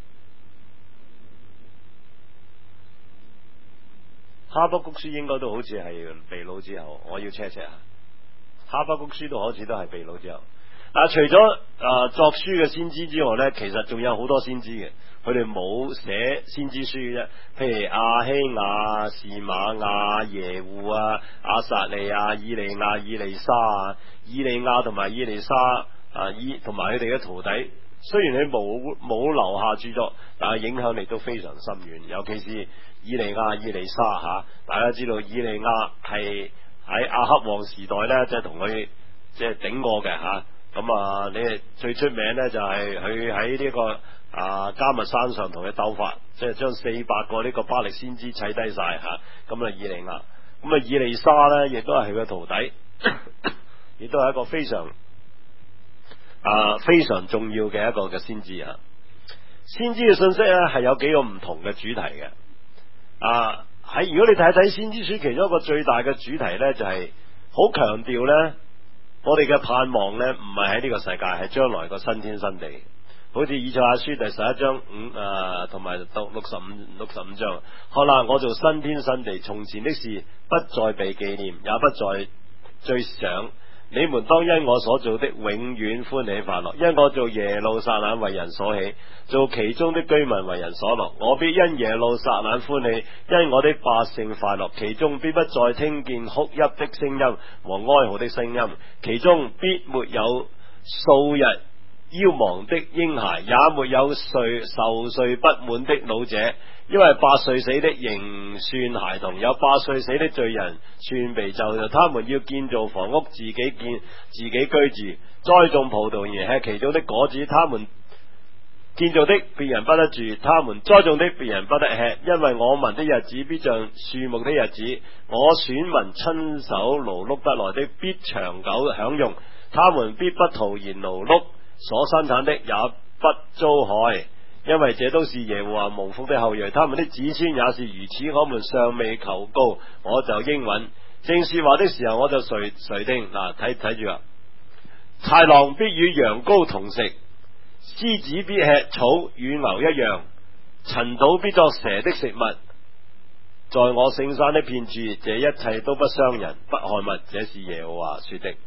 Speaker 1: 哈巴谷書應該都好似係被擄之後，我要 check 下。哈巴谷書都好似都係被擄之後。啊，除咗啊作書嘅先知之外呢，其實仲有好多先知嘅，佢哋冇寫先知書嘅啫。譬如亞希亞、士瑪亞、耶戶啊、亞撒利亞、以利亞、以利沙啊、以利亞同埋以利沙啊，以同埋佢哋嘅徒弟，雖然佢冇冇留下著作，但係影響力都非常深遠。尤其是以利亞、以利沙吓、啊，大家知道以利亞係喺亞哈王時代呢，即係同佢即係頂過嘅吓。咁啊，你最出名咧就係佢喺呢個啊迦密山上同佢鬥法，即係將四百個呢個巴力先知砌低晒吓。咁啊，以利亞，咁啊以利沙咧，亦都係佢嘅徒弟，亦都係一個非常啊非常重要嘅一個嘅先知啊。先知嘅信息咧係有幾個唔同嘅主題嘅。啊，喺如果你睇睇先知書，其中一個最大嘅主題咧就係好強調咧。我哋嘅盼望呢，唔係喺呢個世界，係將來個新天新地。好似以賽亞書第十一章五啊，同埋到六十五六十五章，看啦，我做新天新地，從前的事不再被紀念，也不再追想。你們當因我所做的永遠歡喜快樂，因我做耶路撒冷為人所喜，做其中的居民為人所樂。我必因耶路撒冷歡喜，因我的百姓快樂，其中必不再聽見哭泣的聲音和哀號的聲音，其中必沒有數日夭亡的嬰孩，也沒有歲壽歲不滿的老者，因為八歲死的仍算孩童，有八歲死的罪人算被咒詛。他們要建造房屋，自己建自己居住，栽種葡萄園，吃其中的果子。他們建造的別人不得住，他們栽種的別人不得吃，因為我民的日子必像樹木的日子，我選民親手勞碌得來的必長久享用，他們必不徒然勞碌，所生產的也不遭害，因為這都是耶和華蒙福的後裔，他們的子孫也是如此。我們尚未求告，我就應允；正說話的時候，我就垂垂聽。嗱，睇睇住啊！豺狼必與羊羔同食，獅子必吃草，與牛一樣；塵土必作蛇的食物。在我聖山的遍處，這一切都不傷人，不害物。這是耶和華說的。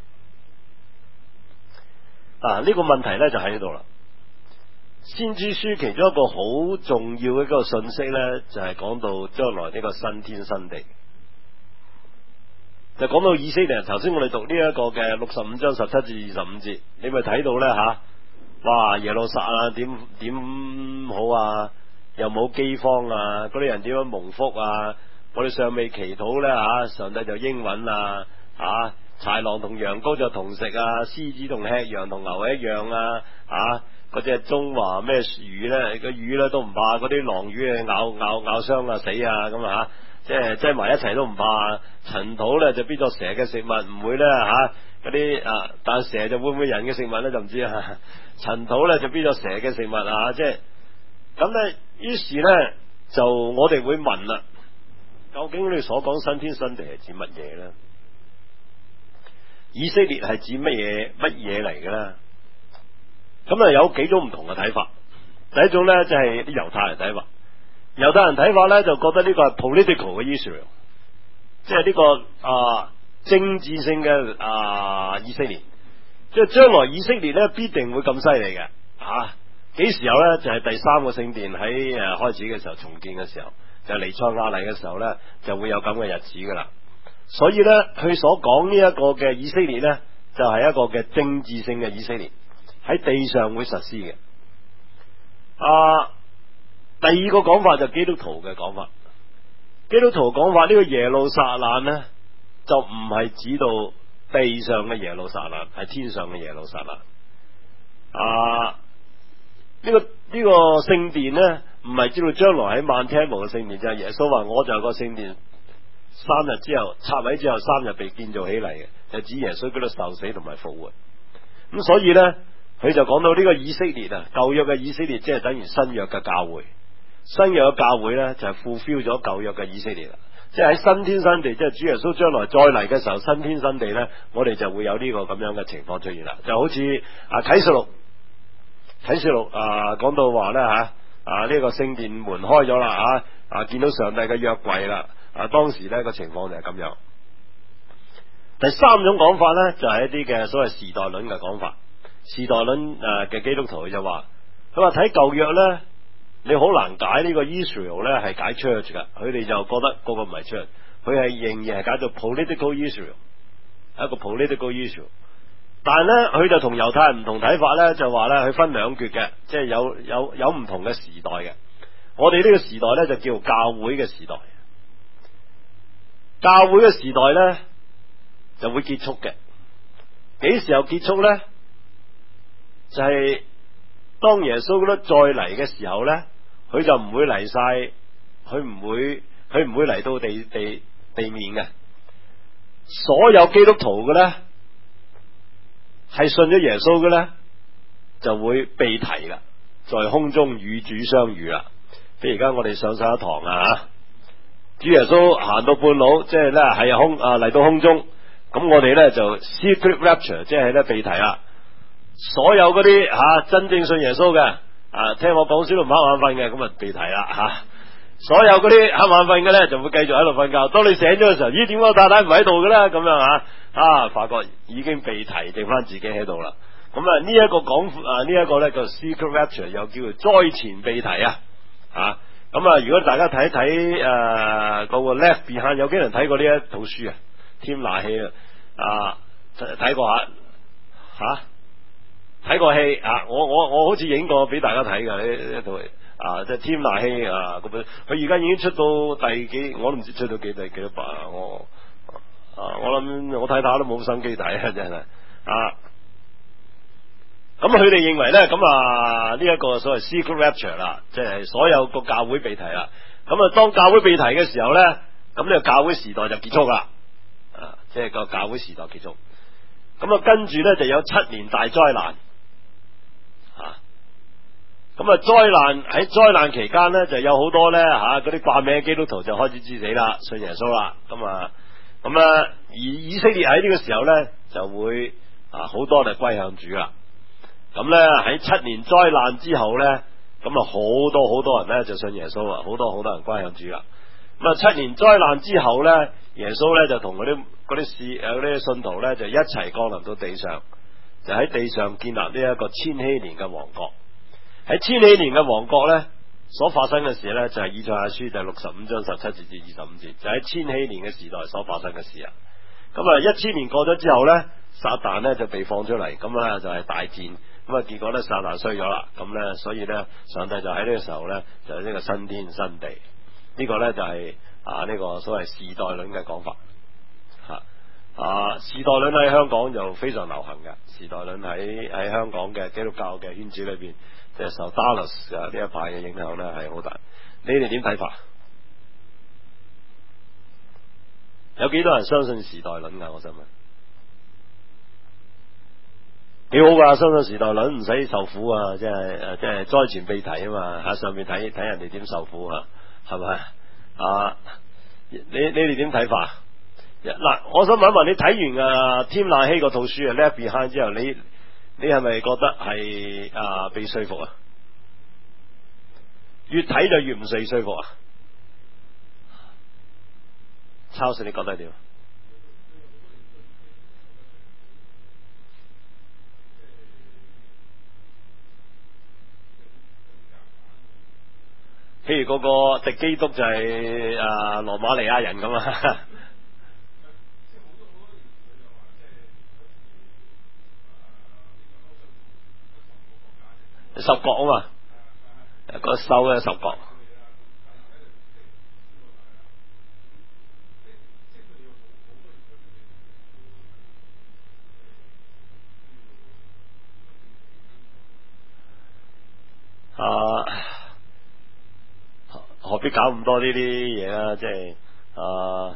Speaker 1: 啊！呢、這個問題呢就喺呢度啦。先知書其中一個好重要嘅一個信息呢，就係、是、講到將來呢個新天新地。就講到以色列人，頭先我哋讀呢一個嘅六十五章十七至二十五節，你咪睇到呢？吓、啊，哇！耶路撒冷點點好啊，又冇饑荒啊，嗰啲人點樣蒙福啊？我哋尚未祈禱呢，吓、啊，上帝就應允啦，吓、啊。豺狼同羊羔就同食啊，獅子同吃羊同牛一樣啊，啊，嗰隻中華咩魚咧，個魚咧都唔怕，嗰啲狼魚咬咬咬傷啊死啊咁啊，即係擠埋一齊都唔怕。塵土咧就必作蛇嘅食物，唔會咧吓嗰啲啊，但蛇就會唔會人嘅食物咧就唔知啊。塵土咧就必作蛇嘅食物啊，即係咁咧。於是咧就我哋會問啦，究竟你所講新天新地係指乜嘢咧？以色列係指乜嘢乜嘢嚟嘅咧？咁啊有幾種唔同嘅睇法。第一種咧就係啲猶太人睇法，猶太人睇法咧就覺得呢個係 political 嘅 Israel， 即係呢個啊政治性嘅啊以色列，即係將來以色列咧必定會咁犀利嘅吓。幾時有咧？就係、是、第三個聖殿喺誒開始嘅時候重建嘅時候，就彌賽亞嚟嘅時候咧，就會有咁嘅日子噶啦。所以咧，佢所講呢一個嘅以色列咧，就係、是、一個嘅政治性嘅以色列，喺地上會實施嘅。啊，第二個講法就基督徒嘅講法，基督徒講法呢、這個耶路撒冷咧，就唔係指到地上嘅耶路撒冷，係天上嘅耶路撒冷。啊，呢、這個呢、這個聖殿咧，唔唔係知道將來喺萬天無嘅聖殿，就係、是、耶穌話我就係個聖殿，三日之後拆毀之後三日被建造起嚟嘅，就指耶穌基督受死同埋復活。咁所以呢，佢就講到呢個以色列啊，舊約嘅以色列即係等於新約嘅教會，新約嘅教會呢，就係 fulfill 咗舊約嘅以色列啦。即係喺新天新地，即係主耶穌將來再嚟嘅時候，新天新地呢，我哋就會有呢個咁樣嘅情況出現啦。就好似啊啟示錄，啟示錄啊講到話呢，吓啊呢、這個聖殿門開咗啦啊啊見到上帝嘅約櫃啦啊，當時呢個情況就係咁樣。第三種講法呢，就係、是、一啲嘅所謂時代論嘅講法。時代論誒嘅基督徒就話，佢話睇舊約呢，你好難解呢個 Israel 呢係解 church 噶，佢哋就覺得嗰個唔係 church，佢係仍然係解做 political Israel， 一個 political Israel。但係呢，佢就同猶太人唔同睇法呢，就話呢，佢分兩橛嘅，即係有有有唔同嘅時代嘅。我哋呢個時代呢，就叫教會嘅時代，教會嘅時代呢，就會結束嘅。幾時候結束呢？就係、是、當耶穌咧再嚟嘅時候呢，佢就唔會嚟晒，佢唔會佢唔會嚟到地地地面嘅。所有基督徒嘅呢，係信咗耶穌嘅呢，就會被提啦，在空中與主相遇啦。譬如而家我哋上晒一堂啊，主耶穌行到半路，即係呢係空啊嚟到空中，咁我哋呢就 secret rapture， 即係呢被提啦。所有嗰啲吓真正信耶穌嘅啊，聽我講書都唔瞌眼瞓嘅，咁啊被提啦吓。所有嗰啲瞌眼瞓嘅咧，就會繼續喺度瞓覺。當你醒咗嘅時候，咦？點解我太太唔喺度嘅咧？咁樣啊啊，發覺已經被提，剩翻自己喺度啦。咁啊呢一個講啊呢一個咧叫 secret rapture， 又叫做災前被提啊啊。咁啊，如果大家睇睇誒嗰個 Left Behind， 有幾人睇過呢一套書啊？添拿希啊，睇過下吓。睇過戲啊！我我我好似影過俾大家睇嘅呢一套啊，即係添拿希啊咁樣。佢而家已經出到第幾？我都唔知出到幾第幾多版。我啊，我諗我睇下都冇心機睇啊，真係啊。咁佢哋認為咧，咁啊呢一個所謂 secret rapture 啦，即係所有個教會被提啦。咁啊，當教會被提嘅時候咧，咁呢個教會時代就結束啦。啊，即係個教會時代結束。咁啊，跟住咧就有七年大災難。咁啊，災難喺災難期間呢，就有好多呢，吓嗰啲掛名基督徒就開始致死啦，信耶穌啦。咁啊，咁啊，而以色列喺呢個時候呢，就會啊好多就歸向主啦。咁呢，喺七年災難之後呢，咁啊好多好多人呢就信耶穌啦，好多好多人歸向主啦。咁啊，七年災難之後呢，耶穌呢就同嗰啲嗰啲士誒嗰啲信徒呢，就一齊降臨到地上，就喺地上建立呢一個千禧年嘅王國。喺千禧年嘅王國咧，所發生嘅事咧，就係以賽亞書第六十五章十七節至二十五節，就喺千禧年嘅時代所發生嘅事啊。咁啊，一千年過咗之後咧，撒旦咧就被放出嚟，咁啊就係大戰，咁啊結果咧撒旦衰咗啦，咁咧所以咧上帝就喺呢個時候咧就係呢個新天新地，呢個咧就係啊呢個所謂時代論嘅講法吓啊。時代論喺香港就非常流行嘅，時代論喺喺香港嘅基督教嘅圈子裏邊。即係受 Dallas 啊呢一派嘅影響咧係好大，你哋點睇法？有幾多人相信時代論噶？我想問，幾好噶，相信時代論唔使受苦啊！即係誒，即係災前被提啊嘛，喺上面睇睇人哋點受苦啊，係咪啊？你你哋點睇法？嗱，我想問一問你睇完啊添拿希嗰套書啊 Left Behind 之後，你？你係咪覺得係啊被說服啊？越睇就越唔被說服啊？抄實你覺得點？譬如嗰個敵基督就係啊羅馬尼亞人咁啊。十國啊嘛，個獸嘅十國。啊， 何必搞咁多呢啲嘢啊？即係啊，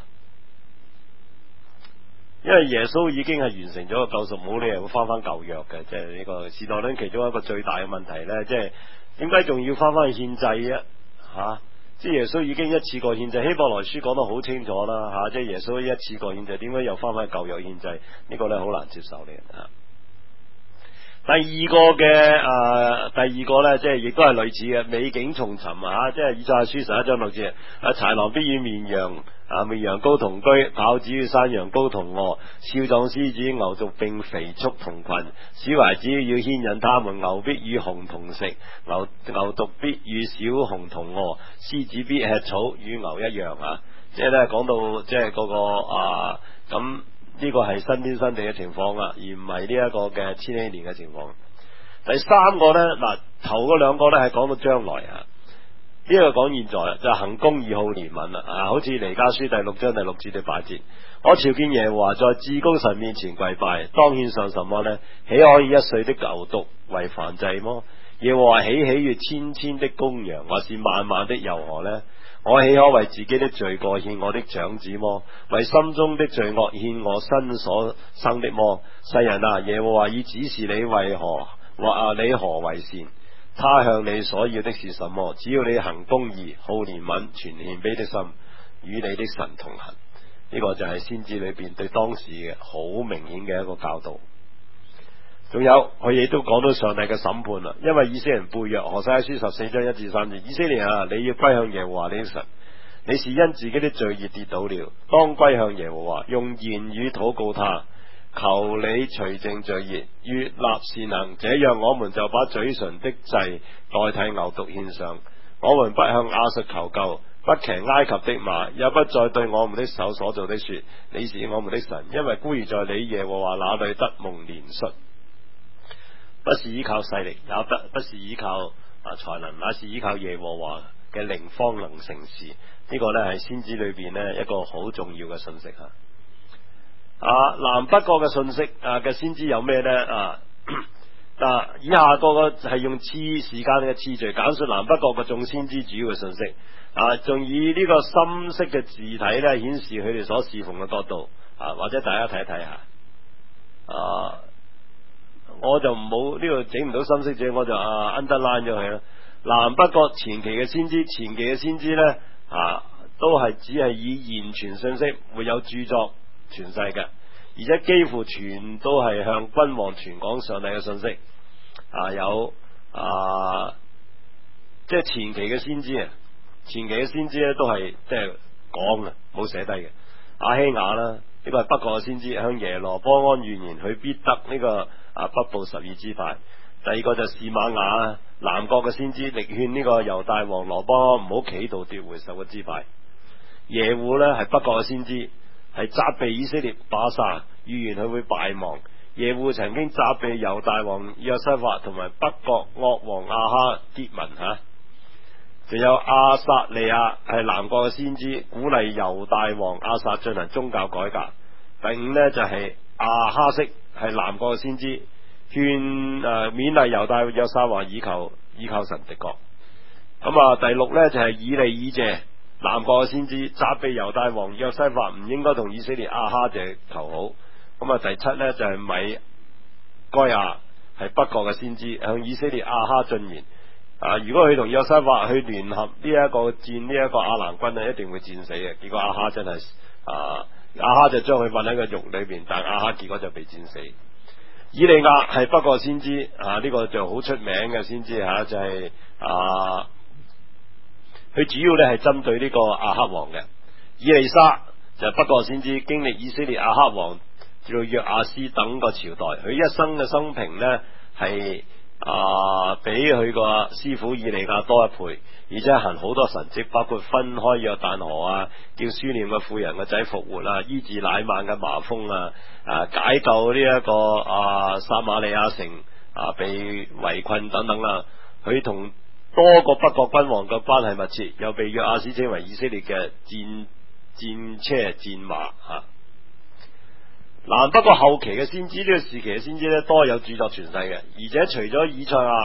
Speaker 1: 因為耶穌已經係完成咗個救贖，冇理由會翻翻舊約嘅。即係呢個時代論其中一個最大嘅問題咧，即係點解仲要翻翻去獻祭啊？吓，即係耶穌已經一次過獻祭，希伯來書講得好清楚啦吓，即係耶穌一次過獻祭，點解又翻翻去舊約獻祭？呢個咧好難接受嘅吓。第二個嘅誒、呃，第二個咧，即係亦都係類似嘅美景重尋啊！即係以賽亞書十一章六節，啊豺狼必與綿羊啊綿羊羔同居，豹子與山羊羔同臥，少壯獅子牛犢並肥畜同群，小孩子要牽引他們，牛必與熊同食，牛牛犢必與小熊同臥，獅子必吃草與牛一樣啊！即係咧講到即係嗰、那個啊咁。呢個係新天新地嘅情況啊，而唔係呢一個嘅千禧年嘅情況。第三個呢，嗱頭嗰兩個呢係講到將來啊，呢、這個講現在就係、行公義好憐憫啦啊，好似彌迦書第六章第六節到八節，我朝見耶和華在至高神面前跪拜，當獻上什麼呢？豈可以一歲的牛犢為燔祭麼？耶和華豈喜悅千千的公羊，或是萬萬的油河呢？我豈可為自己的罪過獻我的長子麼？為心中的罪惡獻我身所生的麼？世人啊，耶和華已指示你為何或啊你何為善？他向你所要的是什麼？只要你行公義、好憐憫、存獻卑的心，與你的神同行。呢、這個就係先知裏邊對當時嘅好明顯嘅一個教導。仲有佢亦都講到上帝嘅審判啦，因為以色列人背約，何西阿書十四章一至三節，以色列啊，你要歸向耶和華你的神，你是因自己的罪孽跌倒了，當歸向耶和華，用言語禱告他，求你除淨罪孽，悅納善行，這樣我們就把嘴唇的祭代替牛犢獻上，我們不向亞述求救，不騎埃及的馬，也不再對我們的手所做的說，你是我們的神，因為孤兒在你耶和華那裏得蒙憐恤。不是依靠勢力，也不不是依靠啊才能，乃是依靠耶和華嘅靈方能成事。呢、這個呢係先知裏邊呢一個好重要嘅信息吓。啊，南北國嘅信息啊嘅先知有咩呢？啊，嗱，以下個個係用次時間嘅次序簡述南北國嘅眾先知主要嘅信息。啊，仲以呢個深色嘅字體呢顯示佢哋所侍奉嘅角度。啊，或者大家睇一睇下。啊。我就唔好呢度整唔到深色者，我就啊 underline 咗佢啦。南北國前期嘅先知，前期嘅先知呢，啊，都係只係以言傳信息，沒有著作傳世嘅，而且幾乎全都係向君王傳講上帝嘅信息。啊，有啊，即係前期嘅先知啊，前期嘅先知呢都係即係講嘅，冇寫低嘅。亞希雅啦，呢、這個係北國嘅先知，向耶羅波安預言佢必得呢、這個。啊，北部十二支派。第二個就示瑪雅，南國嘅先知力勸呢個猶大王羅波安唔好企圖奪回十個支派。耶戶呢係北國嘅先知，係責備以色列巴沙，預言佢會敗亡。耶戶曾經責備猶大王約西法同埋北國惡王亞哈結盟吓。仲有亞撒利亞係南國嘅先知，鼓勵猶大王亞撒進行宗教改革。第五呢就係、是、亞哈色。係南國嘅先知，勸誒、呃、勉勵猶大約沙華倚靠倚靠神敵國。咁啊，第六呢就係、是、以利以謝，南國嘅先知，責備猶大王約西法唔應該同以色列亞哈謝求好。咁啊，第七呢就係、是、米該亞，係北國嘅先知，向以色列亞哈進言啊，如果佢同約西法去聯合呢一個戰呢一個亞蘭軍呢，一定會戰死嘅。結果亞哈真係啊。亞哈就將佢瞓喺個獄裏邊，但亞哈結果就被戰死。以利亞係北國先知啊，呢、這個就好出名嘅先知吓、啊，就係、是、啊，佢主要咧係針對呢個亞哈王嘅。以利沙就係北國先知，經歷以色列亞哈王至到約亞斯等個朝代，佢一生嘅生平呢係啊比佢個師傅以利亞多一倍。而且行好多神蹟，包括分開約旦河啊，叫書念嘅婦人嘅仔復活啊，醫治乃縵嘅麻風啊，啊解救呢、這、一個啊撒瑪利亞城啊被圍困等等啦。佢同多個北國君王嘅關係密切，又被約亞斯稱為以色列嘅戰戰車戰馬吓、啊。南北國後期嘅先知呢、這個時期嘅先知咧，多有著作傳世嘅，而且除咗以賽亞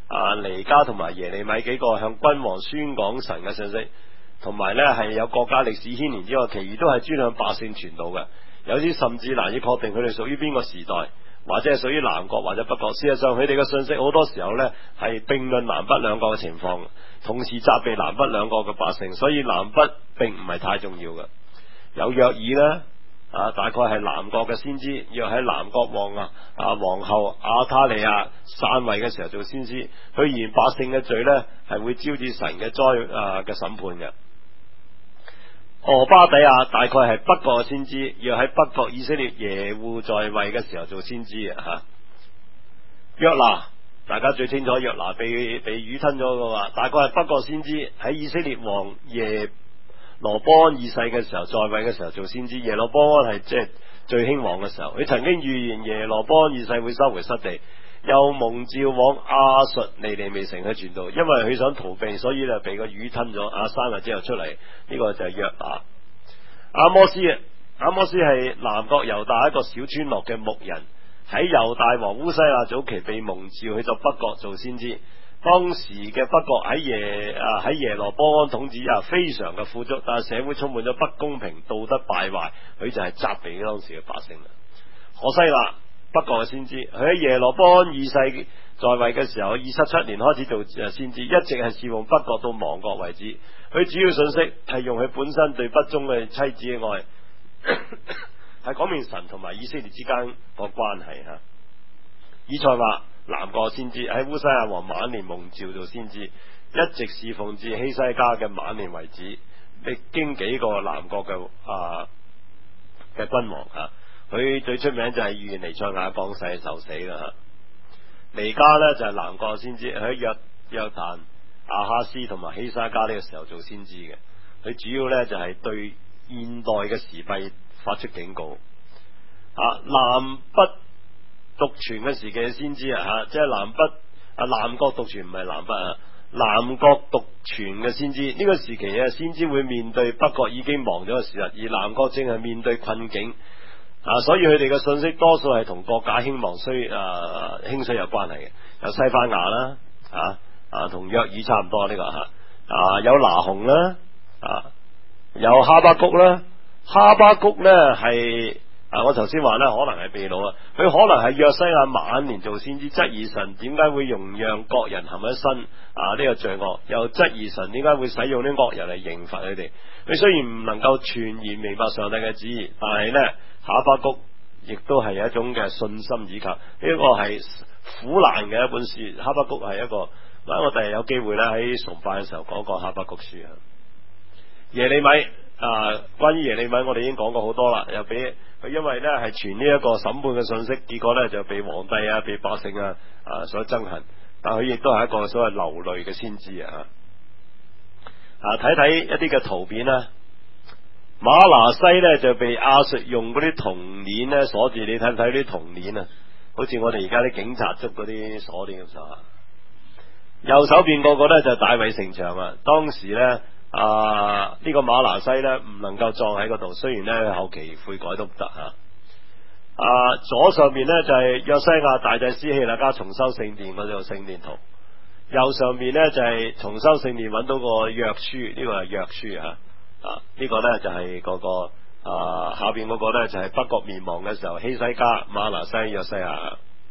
Speaker 1: 啊尼加同埋耶利米幾個向君王宣講神嘅信息，同埋呢係有國家歷史牽連之外，其餘都係專向百姓傳道嘅。有啲甚至難以確定佢哋屬於邊個時代，或者係屬於南國或者北國。事實上佢哋嘅信息好多時候呢係並論南北兩國嘅情況，同時責備南北兩國嘅百姓，所以南北並唔係太重要嘅。有約珥呢，啊，大概係南國嘅先知，約喺南國王啊啊皇后亞他利亞篡位嘅時候做先知，佢言百姓嘅罪呢係會招致神嘅災啊嘅審判嘅。俄巴底亞大概係北國嘅先知，約喺北國以色列耶戶在位嘅時候做先知啊吓。約拿大家最清楚，約拿被被魚吞咗嘅話，大概係北國先知，喺以色列王耶羅波安二世嘅時候在位嘅時候做先知。耶羅波安係即係最興旺嘅時候，佢曾經預言耶羅波安二世會收回失地，又蒙召往亞述尼尼微城去傳道，因為佢想逃避，所以就被個魚吞咗。啊，三日之後出嚟，呢、這個就係約拿。阿摩斯，阿摩斯係南國猶大一個小村落嘅牧人，喺猶大王烏西亞早期被蒙召去到北國做先知。當時嘅北國喺耶啊喺耶羅波安統治下非常嘅富足，但係社會充滿咗不公平、道德敗壞，佢就係責備當時嘅百姓啦。何西亞北國嘅先知，佢喺耶羅波安二世在位嘅時候，二七七年開始做先知，一直係侍奉北國到亡國為止。佢主要信息係用佢本身對不忠嘅妻子嘅愛，係講明神同埋以色列之間個關係吓。以賽亞南國先知喺烏西亞王晚年蒙召做先知，一直侍奉至希西家嘅晚年為止，歷經幾個南國嘅啊嘅君王吓。佢最出名就係預言彌賽亞降世受死啦。尼加呢就係、是、南國先知，喺約約旦、亞哈斯同埋希西家呢個時候做先知嘅。佢主要呢就係、是、對現代嘅時弊發出警告。啊，南北獨傳嘅時期嘅先知啊，吓，即係南北啊，南國獨傳唔係南北啊，南國獨傳嘅先知。呢、這個時期啊，先知會面對北國已經亡咗嘅事實，而南國正係面對困境。啊，所以佢哋嘅信息多數係同國家興亡衰啊興衰有關係嘅。有西番雅啦，啊啊同約珥差唔多呢、這個吓，啊有拿鴻啦，啊有哈巴谷啦，哈巴谷呢係啊我頭先話呢可能係秘魯啊，佢可能係約西亞晚年做先知，質疑神點解會容讓國人陷喺身啊呢、這個罪惡，又質疑神點解會使用啲惡人嚟刑罰佢哋。佢雖然唔能夠全然明白上帝嘅旨意，但係呢。哈巴谷亦都係一種嘅信心倚靠，呢、這個係苦難嘅一本書。哈巴谷係一個，我第日有機會咧喺崇拜嘅時候講過哈巴谷書啊。耶利米啊，關於耶利米我哋已經講過好多啦，又俾佢因為咧係傳呢一個審判嘅信息，結果咧就被皇帝啊、被百姓啊啊所憎恨，但佢亦都係一個所謂流淚嘅先知啊。啊，睇睇一啲嘅圖片啦。馬拿西呢就被亞述用嗰啲銅鏈呢鎖住，你睇唔睇啲銅鏈啊？好似我哋而家啲警察捉嗰啲鎖鏈咁上下。右手邊嗰個呢就係大衛城牆啊！當時呢，啊呢、這個馬拿西呢唔能夠葬喺嗰度，雖然呢後期悔改都唔得吓。啊，左上面呢就係約西亞大祭司希勒家重修聖殿嗰度聖殿圖，右上面呢就係重修聖殿揾到個約書，呢、這個係約書啊。啊！呢、這個呢就係、是、嗰、那個啊，下邊嗰個呢就係、是、北國滅亡嘅時候，希西家、馬拿西、約西亞。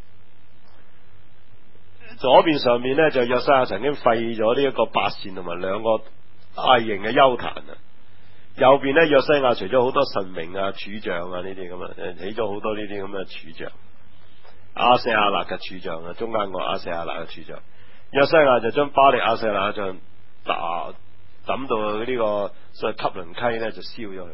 Speaker 1: 左邊上面呢就約西亞曾經廢咗呢一個伯善同埋兩個大型嘅丘壇啊。右邊呢約西亞除咗好多神明啊、柱像啊呢啲咁啊，起咗好多呢啲咁嘅柱像。亞舍亞勒嘅柱像啊，中間個亞舍亞勒嘅柱像。約西亞就將巴力亞舍亞像打。抌到呢個所謂汲淪溪咧，就燒咗佢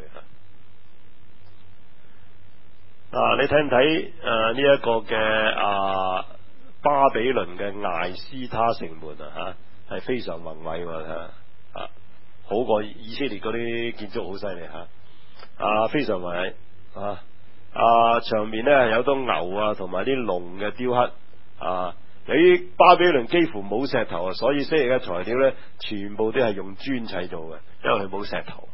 Speaker 1: 啊！你睇唔睇誒呢一個嘅啊巴比倫嘅艾斯他城門啊？吓係非常宏偉吓啊，好過以色列嗰啲建築好犀利吓啊，非常宏偉啊！啊，上面咧有好多牛啊，同埋啲龍嘅雕刻啊。由於巴比倫幾乎冇石頭啊，所以昔日嘅材料咧，全部都係用磚砌造嘅，因為佢冇石頭，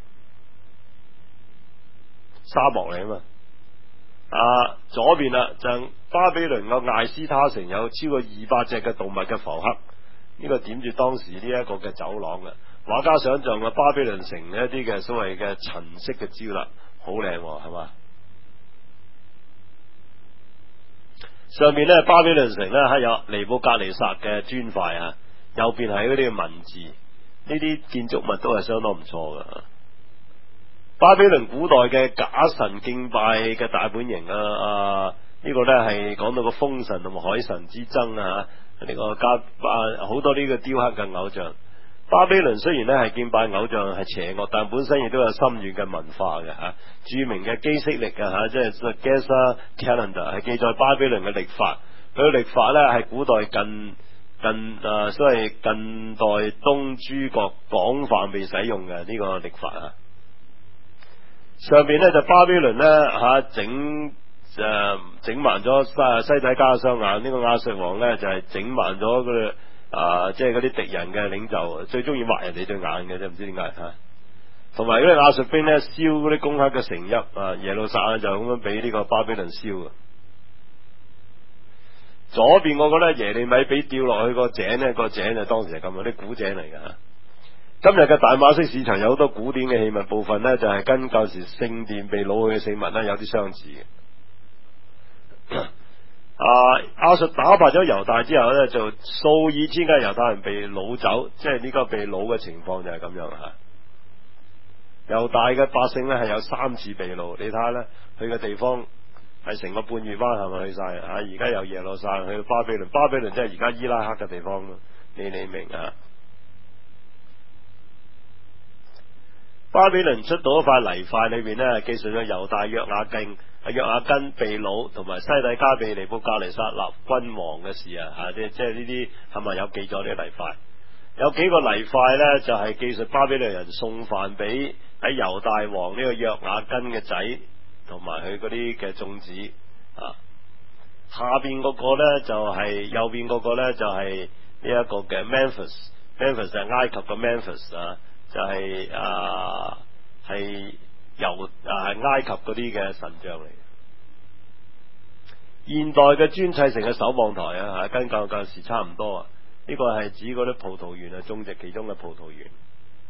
Speaker 1: 沙漠嚟啊嘛。啊，左邊啦就巴比倫個艾斯他城有超過二百隻嘅動物嘅浮刻， 呢個點住當時呢一個嘅走廊嘅。畫家想象嘅巴比倫城一啲嘅所謂嘅陳式嘅焦立，好靚係嘛？上面咧巴比倫城咧係有尼布甲尼撒嘅磚塊啊，右邊係嗰啲嘅文字，呢啲建築物都係相當唔錯嘅。巴比倫古代嘅假神敬拜嘅大本營啊，啊呢、這個咧係講到個風神同埋海神之爭啊，呢、這個加啊好多呢個雕刻嘅偶像。巴比倫雖然咧係敬拜偶像係邪惡，但本身亦都有深遠嘅文化嘅吓、啊。著名嘅基色曆嘅吓，即係 Gezer Calendar 係記載巴比倫嘅曆法。佢嘅曆法咧係古代近近誒，所謂近代東諸國廣泛被使用嘅呢、這個曆法啊。上邊咧就巴比倫咧吓整誒整盲咗西西底家雙眼，呢、這個亞述王咧就係、是、整盲咗佢。啊，即係嗰啲敵人嘅領袖，最中意挖人哋對眼嘅啫，唔知點解吓。同埋嗰啲亞述兵咧，燒嗰啲攻克嘅城邑啊，耶路撒冷就咁樣俾呢個巴比倫燒嘅。左邊嗰個咧耶利米俾掉落去個井咧，個井就當時係咁啊，啲古井嚟嘅吓。今日嘅大馬色市場有好多古典嘅器物，部分咧就係跟舊時聖殿被擄去嘅聖物咧有啲相似嘅。啊！亞述打敗咗猶大之後咧，就數以千計猶太人被擄走，即係呢個被擄嘅情況就係咁樣吓。猶大嘅百姓咧係有三次被擄，你睇下咧，去嘅地方係成個半月灣係咪去晒啊？而家由耶路撒冷去到巴比倫，巴比倫即係而家伊拉克嘅地方咯，你你明啊？巴比倫出到一塊泥塊裏邊咧，記述咗猶大約雅敬。約雅斤被擄，同埋西底家被尼布甲尼撒立君王嘅事啊，吓，即即係呢啲係咪有記載呢個泥塊？有幾個泥塊咧，就係、是、記述巴比倫人送飯俾喺猶大王呢個約雅斤嘅仔，同埋佢嗰啲嘅眾子啊。下邊嗰個咧就係、是、右邊嗰個咧就係呢一個嘅 Memphis，Memphis 係埃及嘅 Memphis 啊，就係、是、啊係。由啊埃及嗰啲嘅神像嚟，現代嘅磚砌成嘅守望台啊，吓跟舊舊時差唔多啊。呢、這個係指嗰啲葡萄園啊，種植其中嘅葡萄園。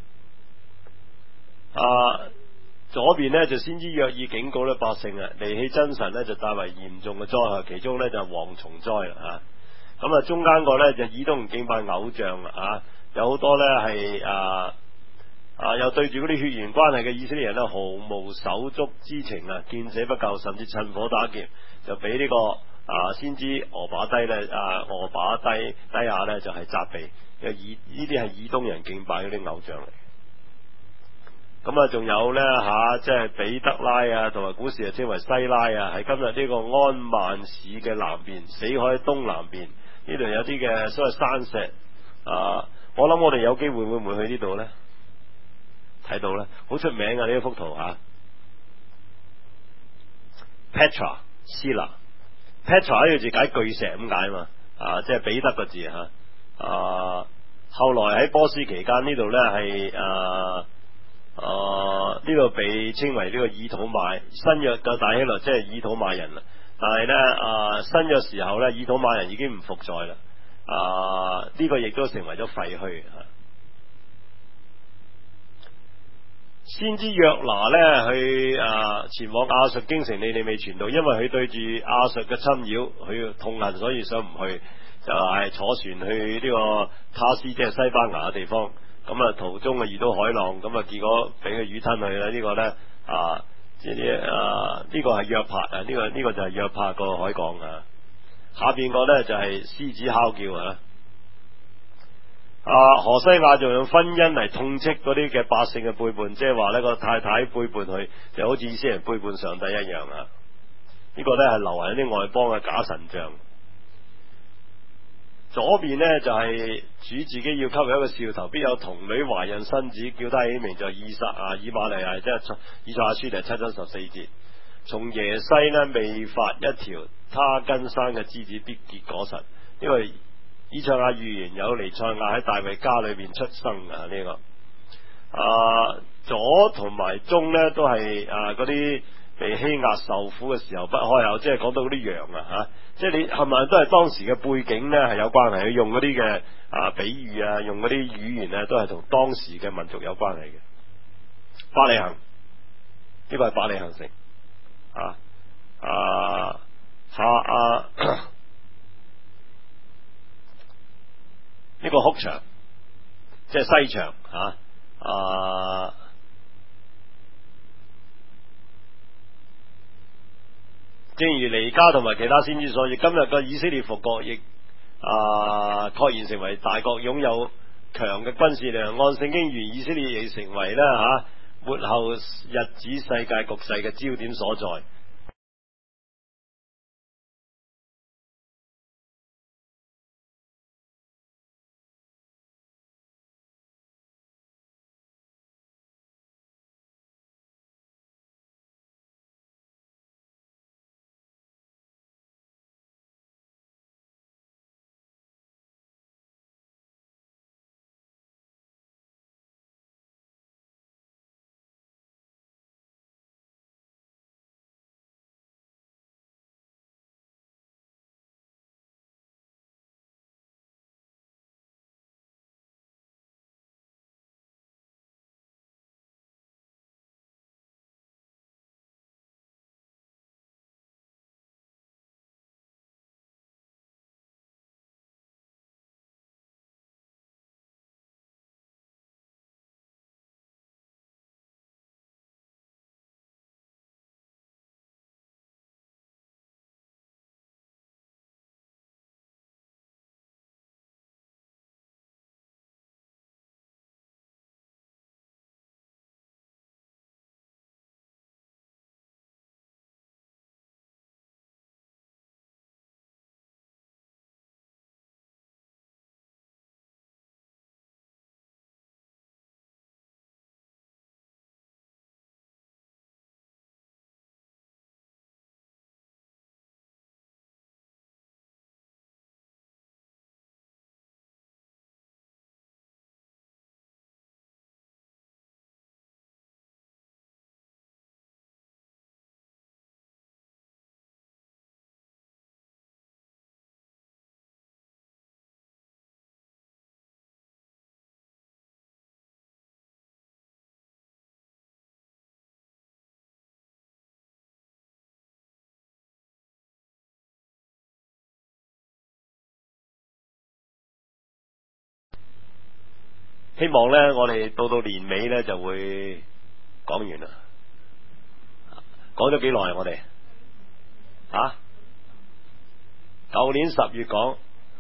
Speaker 1: 啊，左邊呢就先知約珥警告咧百姓啊，離棄真神呢就大為嚴重嘅災害，其中呢就蝗蟲災啦吓。咁啊，中間個呢就以東敬拜偶像啊，有好多呢係啊。啊！又對住嗰啲血緣關係嘅以色列人咧，毫無手足之情啊，見死不救，甚至趁火打劫，就俾呢、這個啊先知俄巴低咧啊俄巴低低亞咧就係、是、責備，因為以呢啲係以東人敬拜嗰啲偶像嚟。咁啊，仲有咧吓，即係比德拉啊，同埋古時就稱為西拉啊，喺今日呢個安曼市嘅南邊，死海東南邊呢度有啲嘅所謂山石啊。我諗我哋有機會會唔會去呢度咧？睇到咧，好出名啊！呢一幅圖吓 ，Petra、Sila、Petra 呢個字解巨石咁解嘛？啊，即係彼得個字吓。啊，後來喺波斯期間呢度咧係啊啊呢度被稱為呢個以土買，新約嘅大希律即係以土買人啦。但係咧啊新約時候咧，以土買人已經唔復在啦。啊呢、這個亦都成為咗廢墟吓。先知約拿咧去啊前往亞述京城，你哋未傳到，因為佢對住亞述嘅侵擾，佢痛恨，所以想唔去，就係、是、坐船去呢個他斯，即係西班牙嘅地方。咁啊途中啊遇到海浪，咁啊結果俾佢魚吞去啦。這個、呢個咧啊，即係啲啊呢、這個係約帕啊，呢、這個呢、這個就係約帕個海港啊。下邊個咧就係、是、獅子哮叫啊。啊，何西亞就用婚姻嚟痛斥嗰啲嘅百姓嘅背叛，即係話呢個太太背叛佢，就好似以色列人背叛上帝一樣啊！呢、這個呢係流行一啲外邦嘅假神像。左邊呢就係、是、主自己要給佢一個兆頭，必有童女懷孕生子，叫他起名就以撒啊，以馬利亞，即係以賽亞書第七章十四節。從耶西呢未發一條，他根生嘅枝子必結果實，因為以賽亞預言有彌賽亞喺大衛家裏邊出生啊！呢、這個啊左同埋中呢都係啊嗰啲被欺壓受苦嘅時候不開口，即係講到嗰啲羊啊吓，即係你係咪都係當時嘅背景呢？係有關係，佢用嗰啲嘅啊比喻啊，用嗰啲語言呢，都係同當時嘅民族有關係嘅。伯利恆呢個係伯利恆城啊啊下啊呢個哭牆，即係西牆啊啊。正如彌迦同埋其他先知所言，今日個以色列復國亦啊確然成為大國，擁有強嘅軍事力量。按聖經預言，以色列亦成為咧吓末後日子世界局勢嘅焦點所在。希望咧，我哋到到年尾咧就會講完啦。講咗幾耐我哋啊？舊年十月講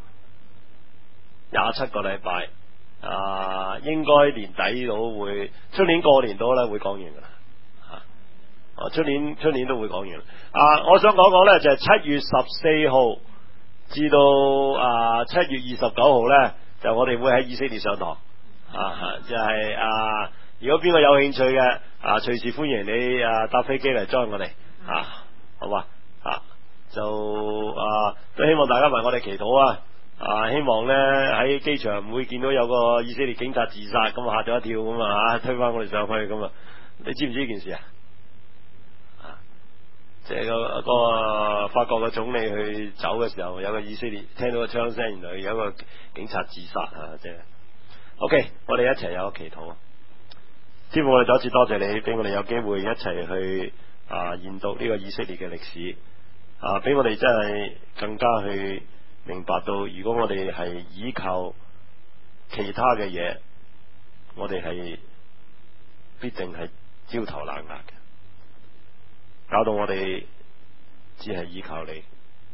Speaker 1: 廿七個禮拜啊，應該年底到會，出年過年到咧會講完噶啦。啊，出年出年都會講完。啊，我想講講咧就係、是、七月十四號至到啊七月二十九號咧，就我哋會喺以色列上堂。啊，就係、是、啊，如果邊個有興趣嘅啊，隨時歡迎你啊搭飛機嚟 join 我哋啊，好嘛啊，就啊都希望大家為我哋祈禱啊，啊希望咧喺機場唔會見到有個以色列警察自殺咁嚇咗一跳咁啊，推翻我哋上去咁啊，你知唔知呢件事啊？啊，即係個個法國嘅總理去走嘅時候，有個以色列聽到個槍聲，原來有個警察自殺啊，即係。OK， 我哋一齊有個祈禱。天父，我哋再一次多謝你，俾我哋有機會一齊去啊研讀呢個以色列嘅歷史，啊，俾我哋真係更加去明白到，如果我哋係依靠其他嘅嘢，我哋係必定係焦頭爛額嘅，搞到我哋只係依靠你，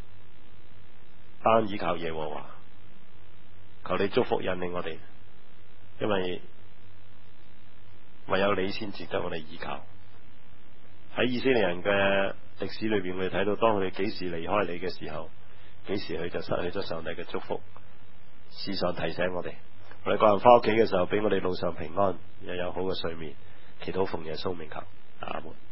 Speaker 1: 單依靠耶和華。求你祝福引領我哋。因為唯有你先值得我哋依靠。喺以色列人嘅歷史裏邊，我哋睇到當佢哋幾時離開你嘅時候，幾時佢就失去咗上帝嘅祝福。時常提醒我哋，我哋個人翻屋企嘅時候，俾我哋路上平安，又有好嘅睡眠。祈禱奉耶穌名求，阿門。